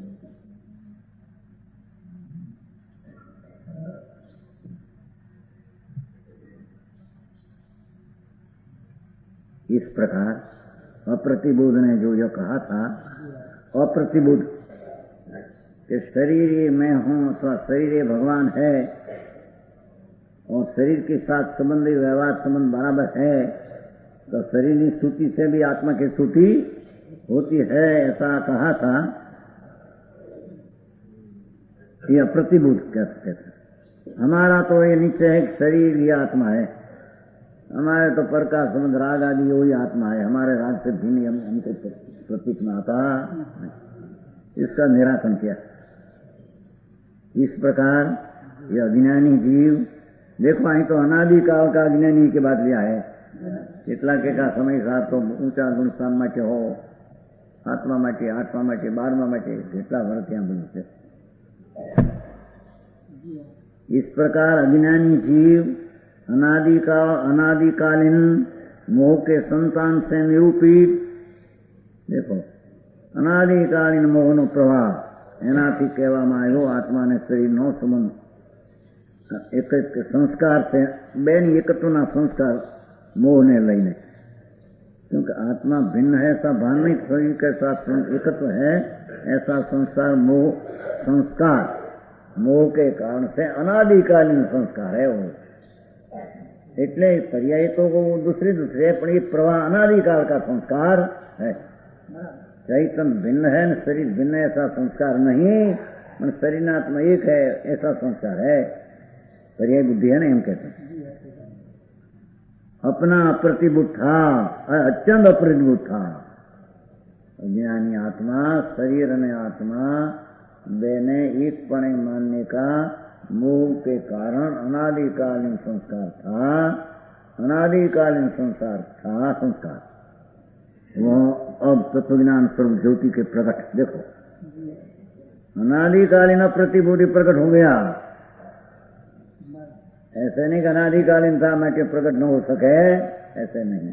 इस प्रकार अप्रतिबोध ने जो यह कहा था, अप्रतिबोध कि शरीर मैं हूं अथवा शरीर भगवान है और शरीर के साथ संबंधी व्यवहार संबंध बराबर है, तो शरीर की स्तुति से भी आत्मा की स्तुति होती है, ऐसा कहा था। यह प्रतिबोध कहते थे। हमारा तो ये निश्चय है कि शरीर ही आत्मा है, हमारे तो पर का संबंध राग आदि वही आत्मा है, हमारे राग से भिन्न हम, हमको प्रतीक में आता। इसका निराकरण किया। इस प्रकार यह अज्ञानी जीव, देखो અહીં तो अनादि काल का अज्ञानी की बात लिया है। કેટલા કેટલા સમય સાર તો ઊંચા ગુણ સામ માટે હો, આત્મા માટે, આઠમા માટે, બારમા માટે કેટલા વર્ષ ત્યાં બધું છે। इस प्रकार अज्ञानी जीव अनादिकाल अनादिकालीन मोह के संतान से निरूपित, देखो अनादिकालीन मोहનો પ્રવાહ એનાથી કહેવામાં આવ્યો આત્માને શરીરનો સંબંધ એક એક संस्कार से બેની એકત્વના संस्कार मोह ने लईने, क्योंकि आत्मा भिन्न है ऐसा भान नहीं, शरीर के साथ एकत्व है ऐसा संस्कार मोह संस्कार मोह के कारण से अनादिकालीन संस्कार है वो। એટલે पर्याय तो वो दूसरी दूसरे है, पर ये प्रवाह अनादिकाल का संस्कार है। चैतन्य भिन्न है, शरीर भिन्न है ऐसा संस्कार नहीं, मन शरीर आत्मा एक है ऐसा संस्कार है। पर्याय बुद्धि है ना, हम कहते हैं। अपना अप्रतिभूत था, अत्यंत अप्रतिभूत था। ज्ञानी आत्मा शरीर ने आत्मा बेने एक पणे मानने का मोह के कारण अनादिकालीन संस्कार था, अनादिकालीन संसार था संस्कार। वो अब तत्वज्ञान स्वरूप ज्योति के प्रकट, देखो अनादिकालीन अप्रतिभूति प्रकट हो गया। ऐसे नहीं कि अनादिकालीन था मैं के प्रकट न हो सके, ऐसे नहीं।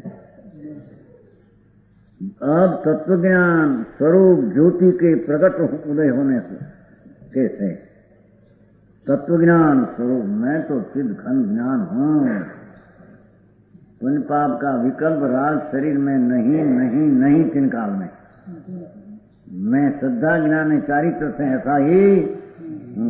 अब तत्वज्ञान स्वरूप ज्योति के प्रकट उदय होने से कैसे तत्वज्ञान स्वरूप मैं तो सिद्ध घन ज्ञान हूं, पुण्य पाप का विकल्प राग शरीर में नहीं नहीं नहीं तीन काल में मैं श्रद्धा ज्ञान चारित्र से ऐसा ही हूं।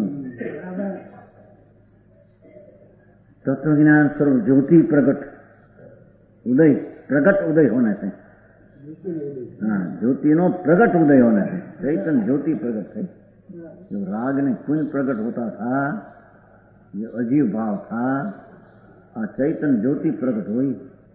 तत्वज्ञान स्वरूप ज्योति प्रकट उदय प्रकट उदय होने से, हाँ ज्योति नो प्रकट उदय होने से चैतन्य ज्योति प्रकट है। जो राग ने पुण्य प्रकट होता था, जो अजीव भाव था, आ चैतन्य ज्योति प्रकट हुई।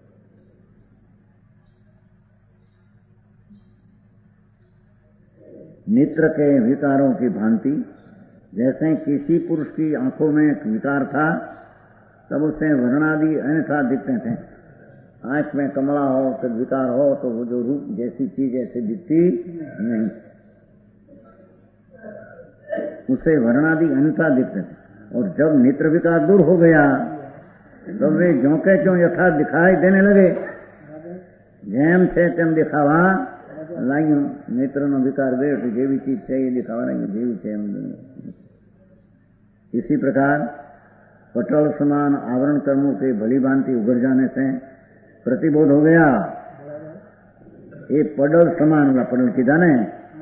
नेत्र के विकारों की भांति, जैसे किसी पुरुष की आंखों में एक विकार था तब उसे वर्णादि अन्यथा दिखते थे। आंख में कमला हो तो विकार हो तो वो जो रूप जैसी चीज ऐसे दिखती नहीं, उसे वर्णादि अन्यथा दिखते थे। और जब नेत्र विकार दूर हो गया तो वे ज्यों के त्यों यथार्थ दिखाई देने लगे। જેમ છે તેમ દેખાવા લાગ્યું। नेत्रનો विकार गयो तो जेवी चीज છે ये दिखावा लागी, जेवी છે एम। इसी प्रकार पटल समान आवरण कर्मों के भली भांति उगड़ जाने से प्रतिबोध हो गया। ये पडल समान वाला पडल कीधा ने,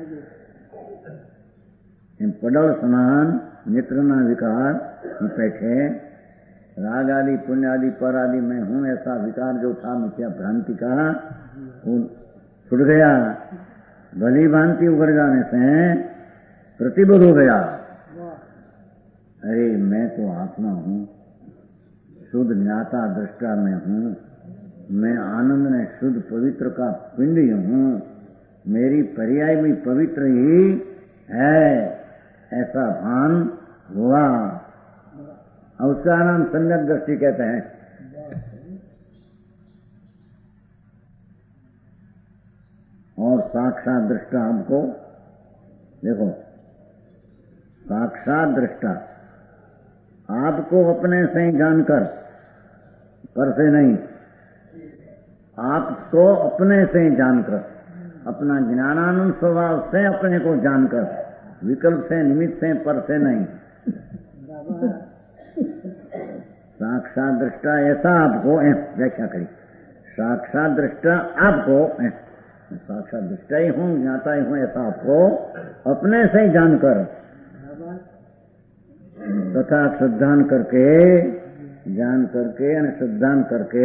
पडल समान नेत्रना विकार बैठे राग आदि पुण्य आदि पर आदि मैं हूं ऐसा विकार जो था मिथ्या भ्रांति का वो छुट गया। भली भांति उगड़ जाने से प्रतिबोध हो गया। अरे मैं तो आत्मा हूं, शुद्ध ज्ञाता दृष्टा में हूं, मैं आनंद में शुद्ध पवित्र का पिंड हूं, मेरी पर्याय भी पवित्र ही है, ऐसा भान हुआ। उसका नाम सम्यक दृष्टि कहते हैं। और साक्षात दृष्टा हमको देखो, साक्षात दृष्टा आपको अपने से जानकर पर से नहीं, आपको अपने से जानकर, अपना ज्ञानानंद स्वभाव से अपने को जानकर, विकल्प से, निमित्त से, पर से नहीं। साक्षात दृष्टा ऐसा आपको व्याख्या करी, साक्षात दृष्टा आपको, साक्षात दृष्टा ही हूं, ज्ञाता ही हूं, ऐसा आपको अपने से ही जानकर तथा श्रद्धान करके, जान करके श्रद्धान करके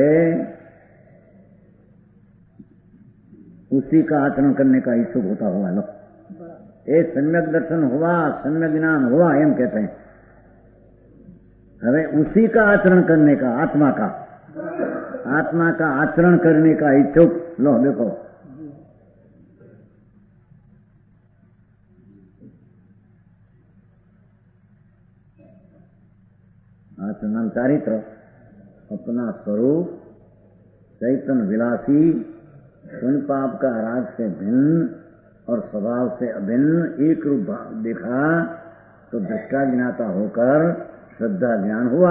उसी का आचरण करने का इच्छुक होता हुआ लो, ये सम्यक दर्शन हुआ, सम्यक ज्ञान हुआ, एम कहते हैं। हमें उसी का आचरण करने का, आत्मा का आत्मा का आचरण करने का इच्छुक लो। देखो आचरण चारित्र, अपना स्वरूप चैतन्य विलासी, पुण्य पाप का राग से भिन्न और स्वभाव से अभिन्न एक रूप देखा तो दृष्टा ज्ञाता होकर श्रद्धा ज्ञान हुआ।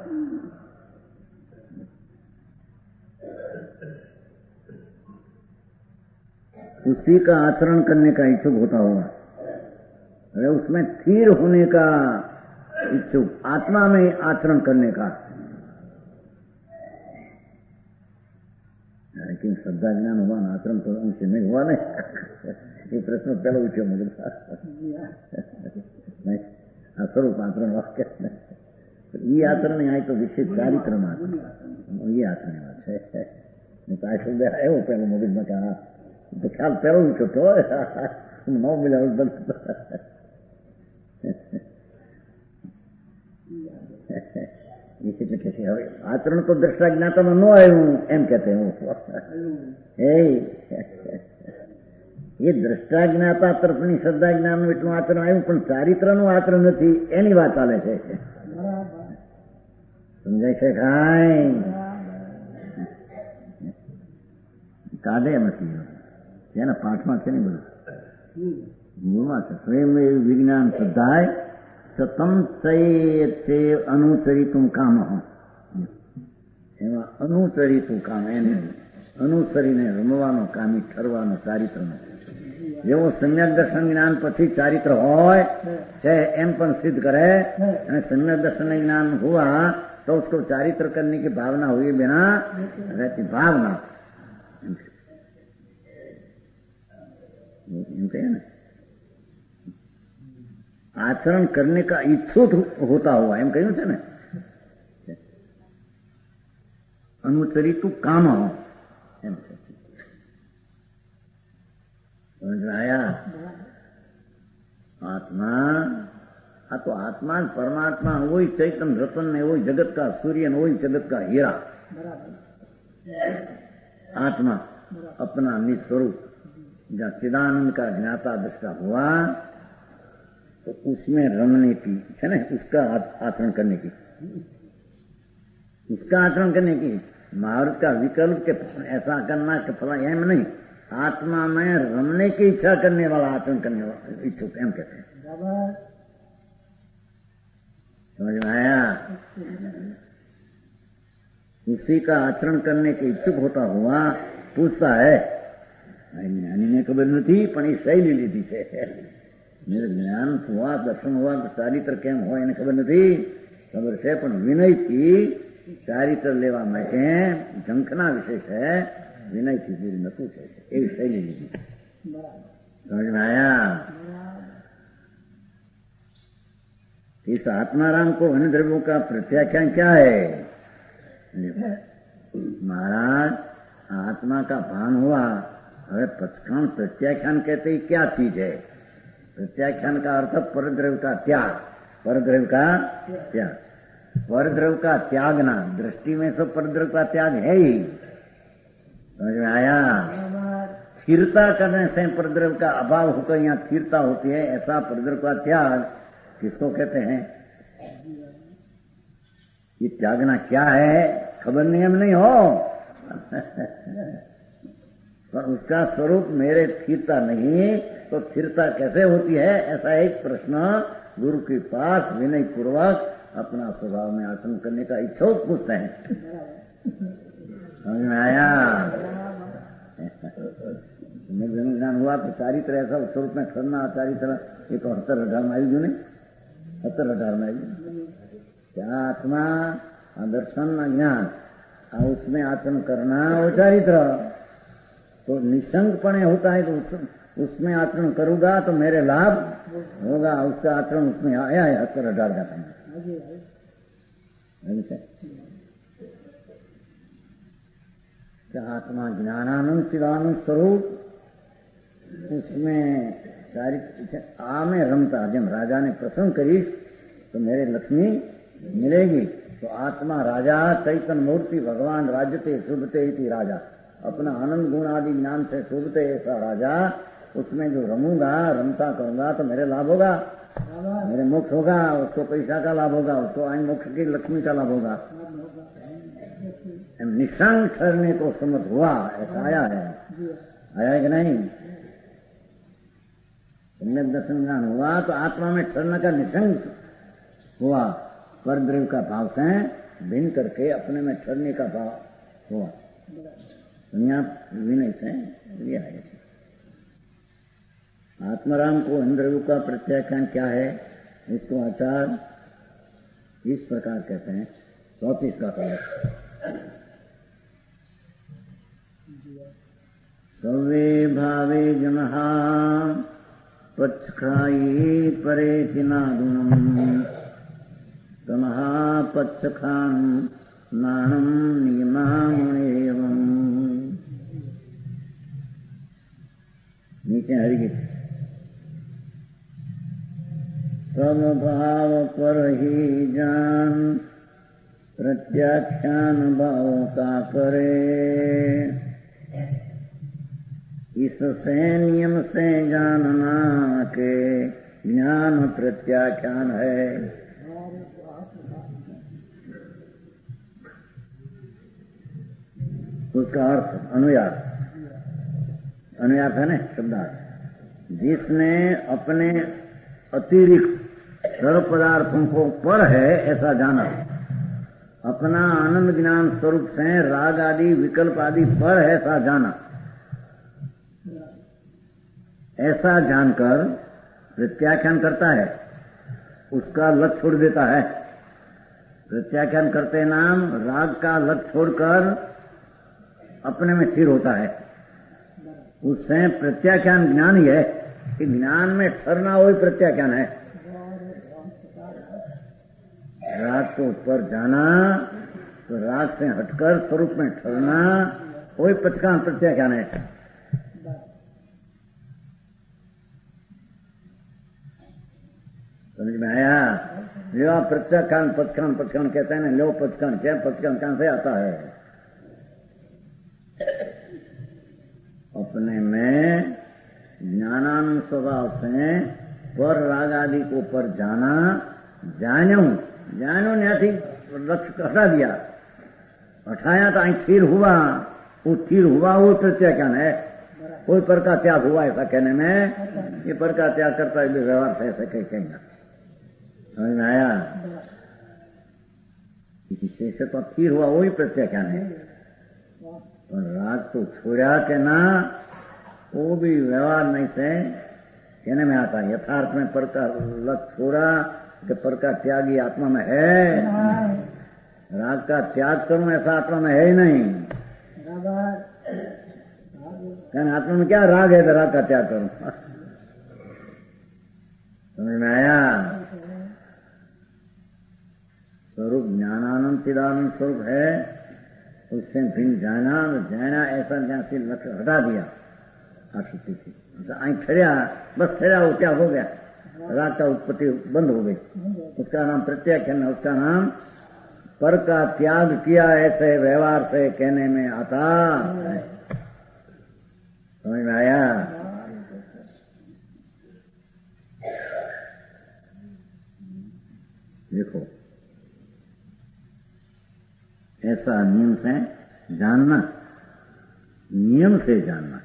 उसी का आचरण करने का इच्छुक होता हुआ, अरे उसमें स्थिर होने का इच्छुक, आत्मा में आचरण करने का। लेकिन श्रद्धा ज्ञान हुआ ना, आचरण तो उनसे नहीं हुआ नहीं। ये प्रश्न पहले उठ्यो मुझे नहीं, स्वरूप आचरण वाक्य ये आचरण आए तो विशेष चारित्र में ये आचरण बात है। नहीं तो आशुभ आयो पहले मगज में कहा तो ख्याल पहले उठ्यो तो न मिला એટલે કે છે હવે આચરણ તો દ્રષ્ટા જ્ઞાતામાં ન આવ્યું એમ કહેતે હું એ દ્રષ્ટા જ્ઞાતા તરફની શ્રદ્ધા જ્ઞાનનું એટલું આચરણ આવ્યું, પણ ચારિત્રનું આચરણ નથી, એની વાત ચાલે છે. સમજાય છે કાંઈ? કાઢે નથી એના પાઠમાં છે ને બધું ગુણમાં છે. સ્વયં વિજ્ઞાન શ્રદ્ધાય સતમ ચૈતે અનુચરિતું કામ, એમાં અનુચરિતું કામ, એને અનુસરીને રમવાનો કામી ઠરવાનો ચારિત્રનો. જેવો સમ્યક દર્શન જ્ઞાન પછી ચારિત્ર હોય છે એમ પણ સિદ્ધ કરે, અને સમ્યક દર્શન જ્ઞાन हुआ तो उसको चारित्र करने की भावना हुई बिना रहती भावना एम कहे ना, आचरण करने का इच्छुक होता हुआ एम कहूं છે ને, अनुचरितु काम हो एम समझ आया. आत्मा आ तो आत्मा परमात्मा वही चैतन्य रतन ने, वही जगत का सूर्य ने, वही जगत का हीरा. आत्मा अपना निस्वरूप जहाँ चिदानंद का ज्ञाता दृष्टा हुआ तो उसमें रमने की है ना, उसका आचरण करने की, उसका आचरण करने की. महाभारत का विकल्प के ऐसा करना के फला एम नहीं, आत्मा में रमने की इच्छा करने वाला आचरण करने वाला इच्छुक एम कहते हैं. समझ में आया? उसी का आचरण करने के इच्छुक होता हुआ पूछता है, ज्ञानी ने खबर नहीं पण ये शैली लीधी है, मेरे ज्ञान हुआ, दर्शन हुआ तो चारित्र केम हो એને ખબર નથી. ખબર છે પણ વિનયથી ચારિત્ર લેવા માટે ઝંખના વિષય છે, વિનયથી પૂરી નતું છે એવી શૈલી લીધી. समझ में आया? इस आत्माराम को अन्य द्रव्यों का प्रत्याख्यान क्या है? महाराज आत्मा का भान हुआ, अरे पचकान प्रत्याख्यान कहते ही क्या चीज है? प्रत्याख्यान का अर्थ परद्रव्य का त्याग, परद्रव्य का त्याग, परद्रव्य का त्यागना. दृष्टि में तो परद्रव्य का त्याग है ही. समझ में आया? स्थिरता करने से परद्रव्य का अभाव होकर यहाँ स्थिरता होती है, ऐसा परद्रव्य का त्याग किसको कहते हैं? ये त्यागना क्या है खबर नहीं, हम नहीं हो पर उसका स्वरूप मेरे स्थिरता नहीं तो स्थिरता कैसे होती है? ऐसा एक प्रश्न गुरु के पास विनय पूर्वक अपना स्वभाव में आचरण करने का इच्छुक पूछते हैं. समझ में आया? निर्जन ज्ञान हुआ तो सारी तरह ऐसा स्वरूप में ठहरना, सारी तरह एक हत्तर अठार में आई जो नहीं, हत्तर अठार में आई क्या आत्मा दर्शन ज्ञान उसमें आचरण करना वो सारी तरह तो निशंकपणे होता है। तो उस, उसमें आचरण करूंगा तो मेरे लाभ होगा, उसका आचरण उसमें आया है हत्तर अठार का समय। आत्मा ज्ञानानंद चिदानंद स्वरूप उसमें सारी आ में रमता। जब राजा ने प्रसन्न करी तो मेरे लक्ष्मी मिलेगी। तो आत्मा राजा चैतन्य मूर्ति भगवान राज्यते शुभते इति राजा, अपना आनंद गुण आदि ज्ञान से शुभते ऐसा राजा, उसमें जो रमूंगा रमता करूंगा तो मेरे लाभ होगा, मेरे मोक्ष होगा, उसको पैसा का लाभ होगा, उसको आइन मोक्ष की लक्ष्मी का लाभ होगा। निशंक ठहरने को समझ हुआ ऐसा आया है, आया कि नहीं? सम्यक दर्शन ज्ञान हुआ तो आत्मा में ठहरने का निशंक हुआ, पर द्रव्य का भाव से भिन्न करके अपने में ठहरने का भाव हुआ। दुनिया विनय से लिया है। आत्माराम को इंद्रियों का प्रत्याख्यान क्या है, इसको आचार्य इस प्रकार कहते हैं। चौतीस का पद, सवे भावे जनः पक्षखायी परे किनादुनम् तमः पक्षखान नाणम नियमामुनेवम्। नीचे हरिगीत। समभाव पर ही जान प्रत्याख्यान भाव का करे, इससे नियम से जानना के ज्ञान प्रत्याख्यान है। उसका अर्थ अनुयात, अनुयात है ना शब्दार्थ। जिसने अपने अतिरिक्त सर्व पदार्थों को पर है ऐसा जाना, अपना आनंद ज्ञान स्वरूप से राग आदि विकल्प आदि पर है ऐसा जाना, ऐसा जानकर प्रत्याख्यान करता है, उसका लत छोड़ देता है। प्रत्याख्यान करते नाम राग का लत छोड़कर अपने में स्थिर होता है। उससे प्रत्याख्यान ज्ञान ही है कि ज्ञान में ठहरना वही प्रत्याख्यान है। राग को ऊपर जाना तो राग से हटकर स्वरूप में ठहरना वही पचकान प्रत्याख्यान है। समझ में आया? जो आप प्रत्याख्यान पचकान पचकान कहते हैं ना, लो पचकान क्या पचकान कहां से आता है? अपने में ज्ञानानंद स्वभाव से पर राग आदि को पर जाना, जानो जानो न्याथी लक्ष्य हटा दिया, हटाया तो आई स्थिर हुआ, वो स्थिर हुआ वो प्रत्याख्यान है। कोई पर का त्याग हुआ ऐसा कहने में, ये पर का त्याग करता है व्यवहार से ऐसा कहीं कहेंगे। समझ में आया? से तो स्थिर हुआ वही प्रत्याख्यान है। और राग तो छोड़ा के ना, वो भी व्यवहार नहीं से कहने में आता है। यथार्थ में पर का लत छोड़ा कि पर का त्यागी आत्मा में है। राग का त्याग करूं ऐसा आत्मा में है ही नहीं। कहने आत्मा में क्या राग है तो राग का त्याग करूं। समझ में आया? स्वरूप ज्ञानानंद चिदानंद स्वरूप है, उससे भिन्न जाना जाना ऐसा जहां से लक्ष्य हटा दिया आसक्ति थी, आई ठहरा, बस ठहरा वो क्या हो गया, राग का उत्पत्ति बंद हो गई। उसका नाम प्रत्याख्यान है, उसका नाम पर का त्याग किया ऐसे व्यवहार से कहने में आता है। समझ में आया? देखो ऐसा नियम से जानना, नियम से जानना।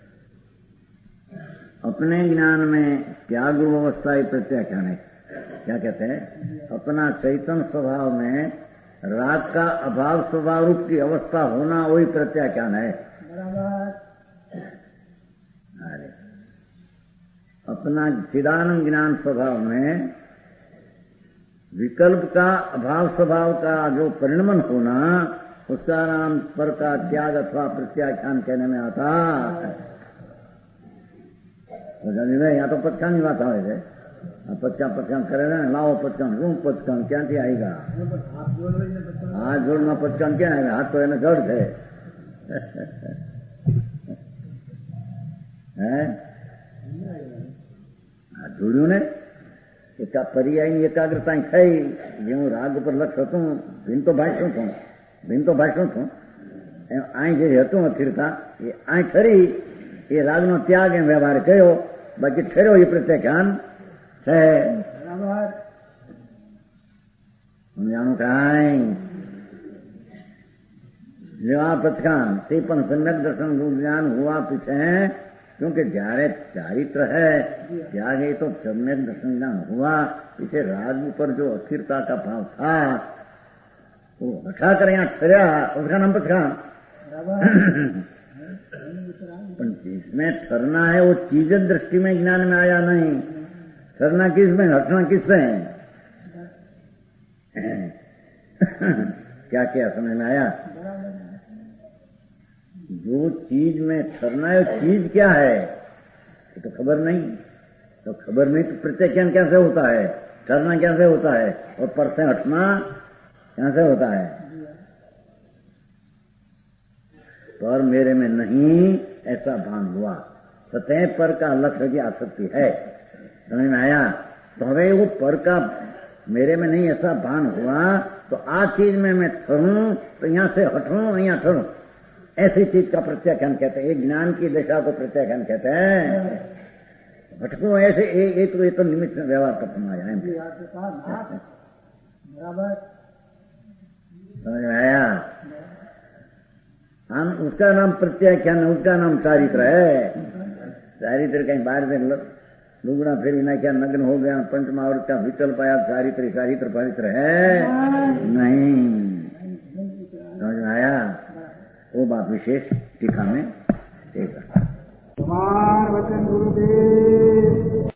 अपने ज्ञान में त्याग अवस्था ही प्रत्याख्यान है। क्या कहते हैं? अपना चैतन्य स्वभाव में राग का अभाव स्वभाव रूप की अवस्था होना वही प्रत्याख्यान है। अरे अपना चिदानंद ज्ञान स्वभाव में विकल्प का अभाव स्वभाव का जो परिणमन होना, उसका नाम पर का त्याग अथवा प्रत्याख्यान कहने में आता। यहाँ तो पचका नहीं बात है, पचका पचका करे ना, लाओ पचका શું પચકાન ક્યાંથી આएगा? હાથ જોડમાં પચકાન ક્યાં આएगा? હાથ તો એને જડ છે। હે હાથ જોડ્યું ને એકા પર્યાયની એકાગ્રતા થઈ, જેવું રાગ ઉપર લક્ષ હતું, ભીન તો ભાષણ છું ભીન તો ભાષણ છું એમ અહીં જે હતું અસ્થિરતા એ અહીં ખરી, એ રાગનો ત્યાગ એમ વ્યવહાર કર્યો, બાકી ઠર્યો એ પ્રત્યાખ્યાન છે। જાણું કાંઈ જેવા પચકાન તે પણ सम्यक दर्शन ज्ञान हुआ पीछे, क्योंकि જ્યારે चारित्र है त्याग है तो सम्यक दर्शन ज्ञान हुआ। पीछे राग पर जो अस्थिरता का भाव था वो हटा कर यहाँ ठहरा, उसका नाम पचकान। पर जिसमें ठहरना है वो चीज दृष्टि में ज्ञान में आया नहीं। ठहरना किस में, हटना किस में? क्या क्या समझ में आया? जो चीज में ठहरना है चीज क्या है ये तो खबर नहीं, तो खबर नहीं तो प्रत्याख्यान कैसे होता है? ठहरना कैसे होता है? और पर से हटना कैसे होता है? पर मेरे में नहीं ऐसा भान हुआ, सतह पर का लक्ष्य की आसक्ति है। समझ में आया? तो हमें वो पर का मेरे में नहीं ऐसा भान हुआ, तो आज चीज में मैं ठहरूं तो यहां से हटूं, यहाँ ठहरूं, ऐसी चीज का प्रत्याख्यान कहते हैं। ज्ञान की दिशा को प्रत्याख्यान कहते हैं। भटकू ऐसे एक तो ये तो निमित्त व्यवहार का समाया है। समझ में आया? हम उसका नाम प्रत्याख्यान, उसका नाम चारित्र है। चारित्र कहीं बाहर से लुगड़ा फिर ना क्या नग्न हो गया, पंचमावृत का विकल्प आया, चारित्र चारित्र पवित्र है नहीं। समझ में आया? वो बात विशेष टीका में ठीक है। कुमार वचन गुरुदेव।